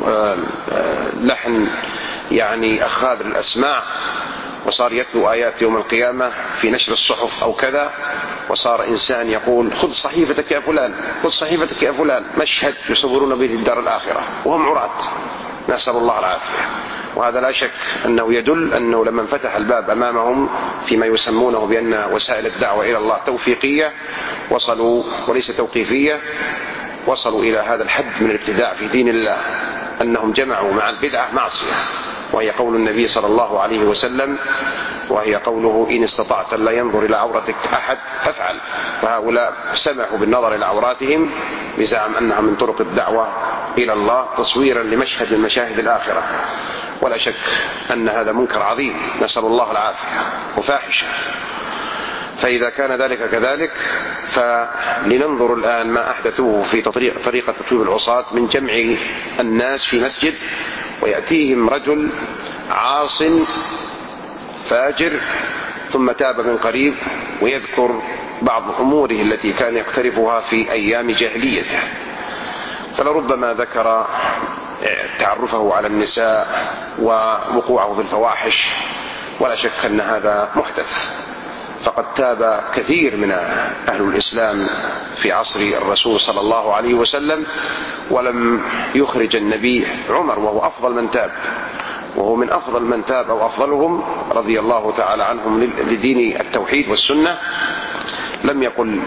لحن يعني أخاذ الأسماع، وصار يتلو آيات يوم القيامة في نشر الصحف أو كذا، وصار إنسان يقول خذ صحيفتك يا فلان، خذ صحيفتك يا فلان، مشهد يصورون به الدار الآخرة وهم عراة، نسأل الله العافية. وهذا لا شك أنه يدل أنه لما انفتح الباب أمامهم فيما يسمونه بأن وسائل الدعوة إلى الله توفيقية وصلوا وليس توقيفية، وصلوا إلى هذا الحد من الابتداع في دين الله أنهم جمعوا مع البدعة معصية، وهي قول النبي صلى الله عليه وسلم، وهي قوله إن استطعت لا ينظر إلى عورتك أحد فافعل. فهؤلاء سمحوا بالنظر إلى عوراتهم بزعم أنها من طرق الدعوة إلى الله تصويرا لمشهد من مشاهد الآخرة، ولا شك أن هذا منكر عظيم نسأل الله العافية وفاحشة. فإذا كان ذلك كذلك فلننظر الآن ما أحدثوه في طريقة تطويب العصاة من جمع الناس في مسجد، ويأتيهم رجل عاص فاجر ثم تاب من قريب ويذكر بعض أموره التي كان يقترفها في أيام جاهليته، فلربما ذكر تعرفه على النساء ووقوعه في الفواحش، ولا شك أن هذا محدث. فقد تاب كثير من أهل الإسلام في عصر الرسول صلى الله عليه وسلم، ولم يخرج النبي عمر وهو أفضل من تاب، وهو من أفضل من تاب أو أفضلهم رضي الله تعالى عنهم لدين التوحيد والسنة. لم يقل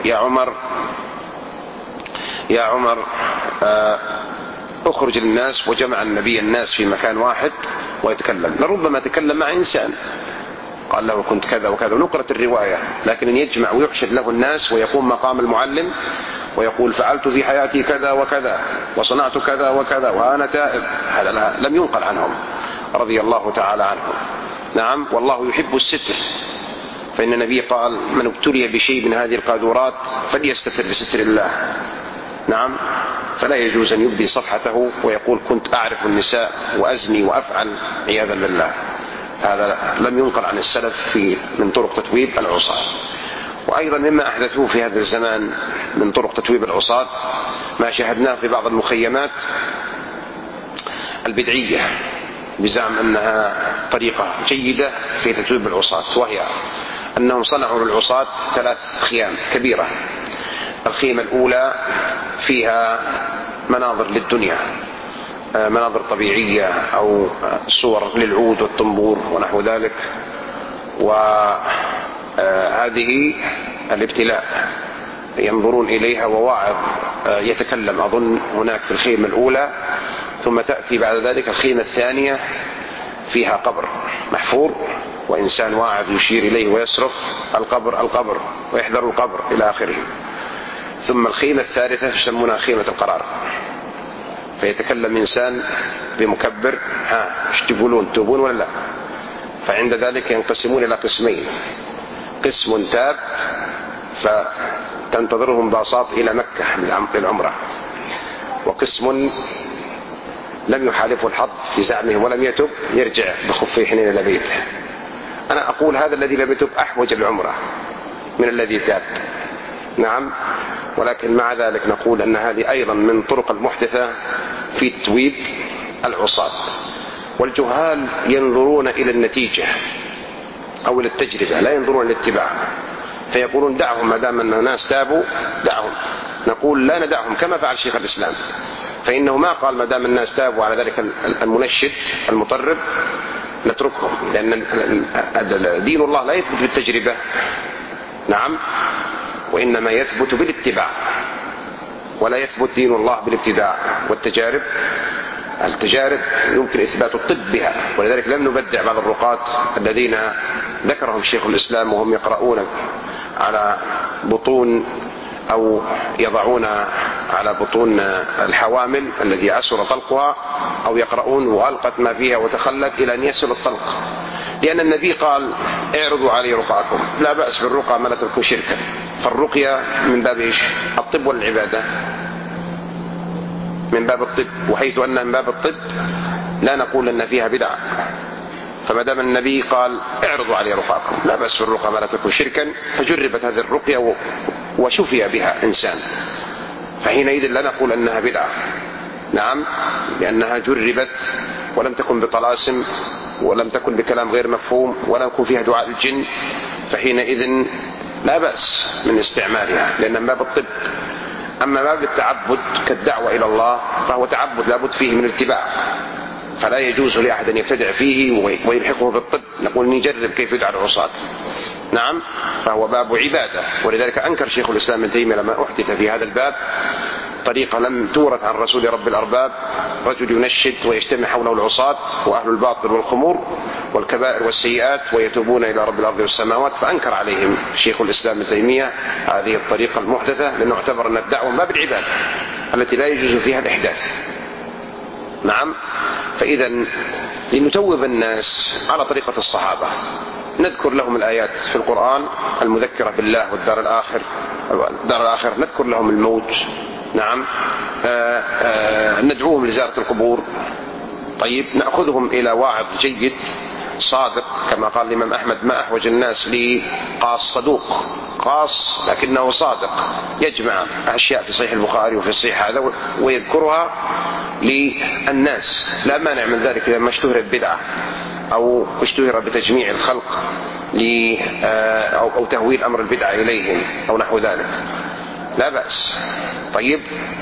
يا عمر أخرج الناس، وجمع النبي الناس في مكان واحد ويتكلم. لربما تكلم مع إنسان قال له كنت كذا وكذا ونقرأت الرواية، لكن أن يجمع ويحشد له الناس ويقوم مقام المعلم ويقول فعلت في حياتي كذا وكذا وصنعت كذا وكذا وأنا تائب، هذا لم ينقل عنهم رضي الله تعالى عنهم. نعم، والله يحب الستر، فإن النبي قال من ابتلي بشيء من هذه القاذورات فليستتر بستر الله. نعم، فلا يجوز أن يبدي صفحته ويقول كنت أعرف النساء وأزني وأفعل عياذا بالله، هذا لم ينقل عن السلف من طرق تتويب العصاة. وأيضا مما أحدثوه في هذا الزمان من طرق تتويب العصاة ما شاهدناه في بعض المخيمات البدعية بزعم أنها طريقة جيدة في تتويب العصاة، وهي أنهم صنعوا للعصاة 3 خيام كبيرة. الخيمة الأولى فيها مناظر للدنيا، مناظر طبيعية أو صور للعود والطنبور ونحو ذلك، وهذه الابتلاء ينظرون إليها، وواعظ يتكلم أظن هناك في الخيمة الأولى. ثم تأتي بعد ذلك الخيمة الثانية فيها قبر محفور وإنسان واعظ يشير إليه ويصرخ القبر القبر ويحذر القبر إلى آخره. ثم الخيمة الثالثة يسمونها خيمة القرار، فيتكلم إنسان بمكبر ايش تقولون، توبون ولا لا؟ فعند ذلك ينقسمون إلى قسمين، قسم تاب فتنتظرهم باصات إلى مكة للعمرة، وقسم لم يحالفه الحظ في زعمه ولم يتب يرجع بخفي حنين إلى بيته. أنا أقول هذا الذي لم يتب أحوج العمرة من الذي تاب. نعم، ولكن مع ذلك نقول أن هذه أيضا من طرق المحدثة في تتويب العصاة. والجهال ينظرون إلى النتيجة أو إلى التجربة، لا ينظرون الاتباع، فيقولون دعهم ما دام أن الناس تابوا دعهم. نقول لا ندعهم كما فعل شيخ الإسلام، فإنه ما قال ما دام الناس تابوا على ذلك المنشد المطرب نتركهم، لأن دين الله لا يثبت بالتجربة، نعم، وإنما يثبت بالاتباع، ولا يثبت دين الله بالابتداع والتجارب. التجارب يمكن إثبات الطب بها، ولذلك لم نبدع بعض الرقاة الذين ذكرهم شيخ الإسلام وهم يقرؤون على بطون أو يضعون على بطون الحوامل الذي عسر طلقها، أو يقرؤون وألقت ما فيها وتخلت إلى أن يصل الطلق، لأن النبي قال اعرضوا علي رقاكم، لا بأس بالرقى ما لا تكون شركا. فالرقية من باب إيش؟ الطب والعبادة، من باب الطب، وحيث أنها من باب الطب لا نقول أن فيها بدعة. فما دام النبي قال اعرضوا علي رقاكم لا بأس بالرقى ما لا تكون شركا، فجربت هذه الرقية وشفي بها إنسان، فحينئذ لا نقول أنها بدعة. نعم، لأنها جربت ولم تكن بطلاسم ولم تكن بكلام غير مفهوم ولم يكن فيها دعاء الجن، فحينئذ لا بأس من استعمالها لأنها باب الطب. أما باب التعبد كالدعوة إلى الله فهو تعبد لابد فيه من اتباع، فلا يجوز لأحد أن يبتدع فيه ويلحقه بالطب، نقول نجرب كيف يدعى العصاة. نعم، فهو باب عبادة. ولذلك أنكر شيخ الإسلام ابن تيمية لما أحدث في هذا الباب طريقة لم تورث عن رسول رب الأرباب، رجل ينشد ويجتمع حوله العصاة وأهل الباطل والخمور والكبائر والسيئات ويتوبون إلى رب الأرض والسماوات، فأنكر عليهم شيخ الإسلام ابن تيمية هذه الطريقة المحدثة، لأنه اعتبر أن الدعوة من باب العبادة التي لا يجوز فيها الإحداث. نعم، فإذا لنتوب الناس على طريقة الصحابة، نذكر لهم الآيات في القرآن المذكرة بالله والدار الآخر، نذكر لهم الموت. نعم، ندعوهم لزيارة القبور. طيب، نأخذهم إلى واعظ جيد صادق، كما قال الإمام أحمد: ما أحوج الناس لقاص صدوق، قاص لكنه صادق، يجمع أشياء في صحيح البخاري وفي صحيح هذا ويذكرها للناس. لا مانع من ذلك إذا ما اشتهر بدعة أو اشتهر بتجميع الخلق أو تهويل أمر البدعة إليهم أو نحو ذلك، لا بأس. طيب،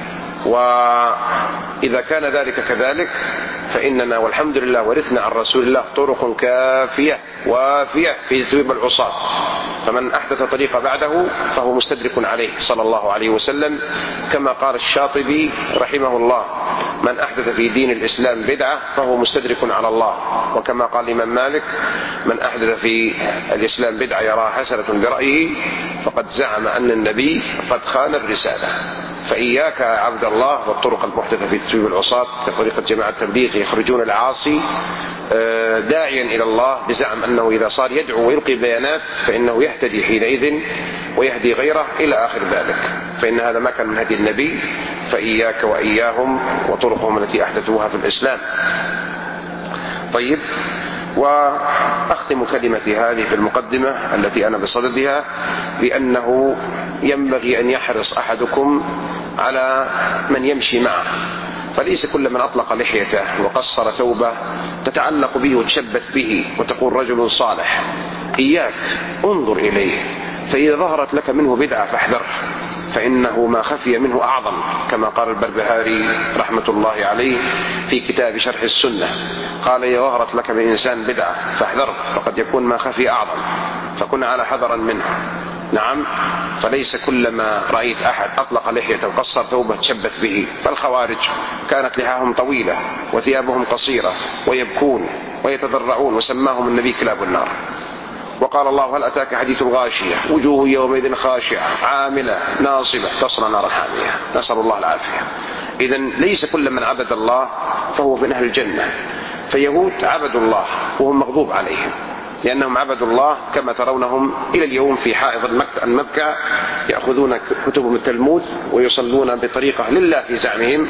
وإذا كان ذلك كذلك فإننا والحمد لله ورثنا عن رسول الله طرق كافية وافية في تثويب العصاة، فمن أحدث طريقة بعده فهو مستدرك عليه صلى الله عليه وسلم، كما قال الشاطبي رحمه الله: من أحدث في دين الإسلام بدعة فهو مستدرك على الله. وكما قال الإمام مالك: من أحدث في الإسلام بدعة يراها حسنة برأيه فقد زعم أن النبي قد خان الرسالة. فإياك يا عبد الله والطرق المحدثة في تثويب العصاة كطريقة جماعة التبليغ، يخرجون العاصي داعيا إلى الله بزعم أنه إذا صار يدعو ويلقي بيانات فإنه يهتدي حينئذ ويهدي غيره إلى آخر ذلك، فإن هذا ما كان من هدي النبي. فإياك وإياهم وطرقهم التي أحدثوها في الإسلام. طيب، وأختم كلمتي هذه في المقدمة التي أنا بصددها بأنه ينبغي أن يحرص أحدكم على من يمشي معه، فليس كل من أطلق لحيته وقصر ثوبه تتعلق به وتشبث به وتقول رجل صالح. إياك، انظر إليه، فإذا ظهرت لك منه بدعة فاحذره، فإنه ما خفي منه أعظم، كما قال البربهاري رحمة الله عليه في كتاب شرح السنة، قال: إذا ظهرت لك من إنسان بدعة فاحذره، فقد يكون ما خفي أعظم، فكن على حذر منه. نعم، فليس كلما رأيت أحد أطلق لحية وقصر ثوبه تشبث به. فالخوارج كانت لحاهم طويلة وثيابهم قصيرة ويبكون ويتضرعون، وسماهم النبي كلاب النار. وقال الله: هل أتاك حديث الغاشية وجوه يومئذ خاشعة عاملة ناصبة تصلى نارا حامية، نسأل الله العافية. إذن ليس كل من عبد الله فهو من أهل الجنة. فيهود عبدوا الله وهم مغضوب عليهم لأنهم عبدوا الله كما ترونهم إلى اليوم في حائض المبكى، يأخذون كتب التلمود ويصلون بطريقة لله في زعمهم،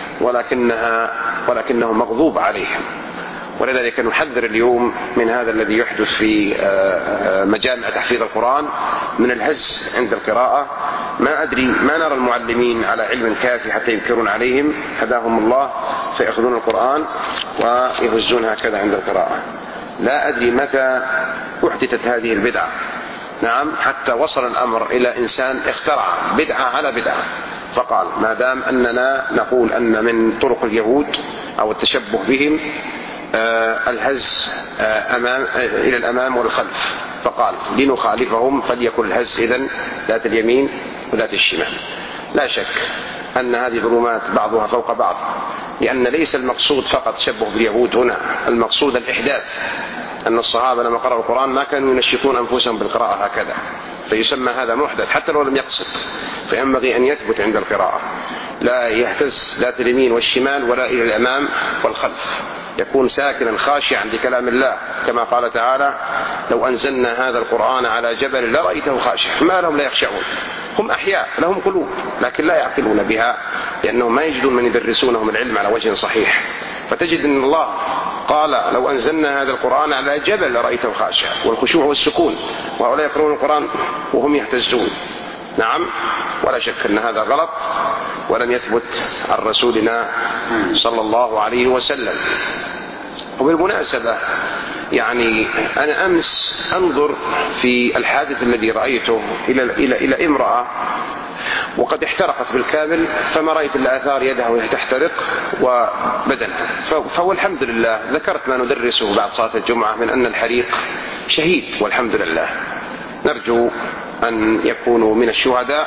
ولكنهم مغضوب عليهم. ولذلك نحذر اليوم من هذا الذي يحدث في مجامع تحفيظ القرآن من الهز عند القراءة. ما أدري، ما نرى المعلمين على علم كافي حتى ينكرون عليهم، هداهم الله، فيأخذون القرآن ويهزون هكذا عند القراءة. لا أدري متى أحدثت هذه البدعة. نعم، حتى وصل الأمر إلى إنسان اخترع بدعة على بدعة، فقال: ما دام أننا نقول أن من طرق اليهود أو التشبه بهم الهز إلى الأمام والخلف، فقال: لنخالفهم فليكن الهز إذن ذات اليمين وذات الشمال. لا شك أن هذه ظلمات بعضها فوق بعض، لأن ليس المقصود فقط تشبه باليهود هنا، المقصود الإحداث. أن الصحابة لما قرأوا القرآن ما كانوا ينشطون أنفسهم بالقراءة هكذا، فيسمى هذا محدث حتى لو لم يقصد. فينبغي أن يثبت عند القراءة، لا يهتز ذات اليمين والشمال ولا إلى الأمام والخلف، يكون ساكنا خاشعا لكلام الله، كما قال تعالى: لو أنزلنا هذا القرآن على جبل لرأيته خاشعا. ما لهم لا يخشعون؟ هم أحياء لهم قلوب لكن لا يعقلون بها، لأنهم ما يجدون من يدرسونهم العلم على وجه صحيح. فتجد أن الله قال: لو أنزلنا هذا القرآن على جبل لرأيته خاشعا، والخشوع والسكون، وهؤلاء يقرؤون القرآن وهم يهتزون. نعم، ولا شك أن هذا غلط ولم يثبت عن رسولنا صلى الله عليه وسلم. وبالمناسبة يعني أنا أمس أنظر في الحادث الذي رأيته إلى امرأة وقد احترقت بالكامل، فما رأيت إلا آثار يدها وهي تحترق وبدنها. فهو الحمد لله ذكرت ما ندرسه بعد صلاة الجمعة من أن الحريق شهيد والحمد لله، نرجو أن يكونوا من الشهداء،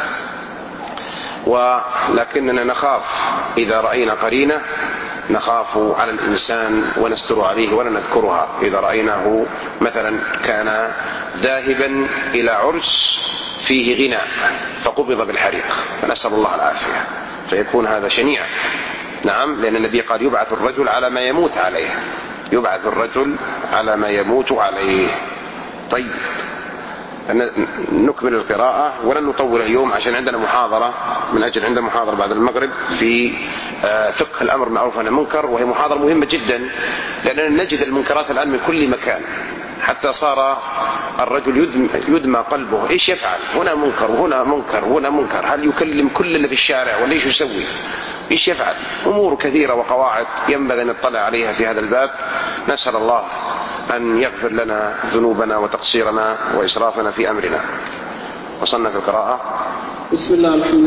ولكننا نخاف إذا رأينا قرينة نخاف على الإنسان ونستر عليه ولا نذكرها. إذا رأيناه مثلا كان ذاهبا إلى عرس فيه غناء فقبض بالحريق، فنسأل الله العافية، فيكون هذا شنيع. نعم، لأن النبي قال يبعث الرجل على ما يموت عليه، يبعث الرجل على ما يموت عليه. طيب نكمل القراءة ولن نطول اليوم عشان عندنا محاضرة، من أجل عندنا محاضرة بعد المغرب في فقه الأمر بالمعروف والنهي عن المنكر، وهي محاضرة مهمة جدا لأننا نجد المنكرات الآن من كل مكان، حتى صار الرجل يدمى قلبه. إيش يفعل؟ هنا منكر وهنا منكر وهنا منكر، هل يكلم كل اللي في الشارع ولا إيش يسوي؟ إيش يفعل؟ أمور كثيرة وقواعد ينبغي أن نطلع عليها في هذا الباب. نسأل الله أن يغفر لنا ذنوبنا وتقصيرنا وإسرافنا في أمرنا. وصلنا في القراءة. بسم الله الرحمن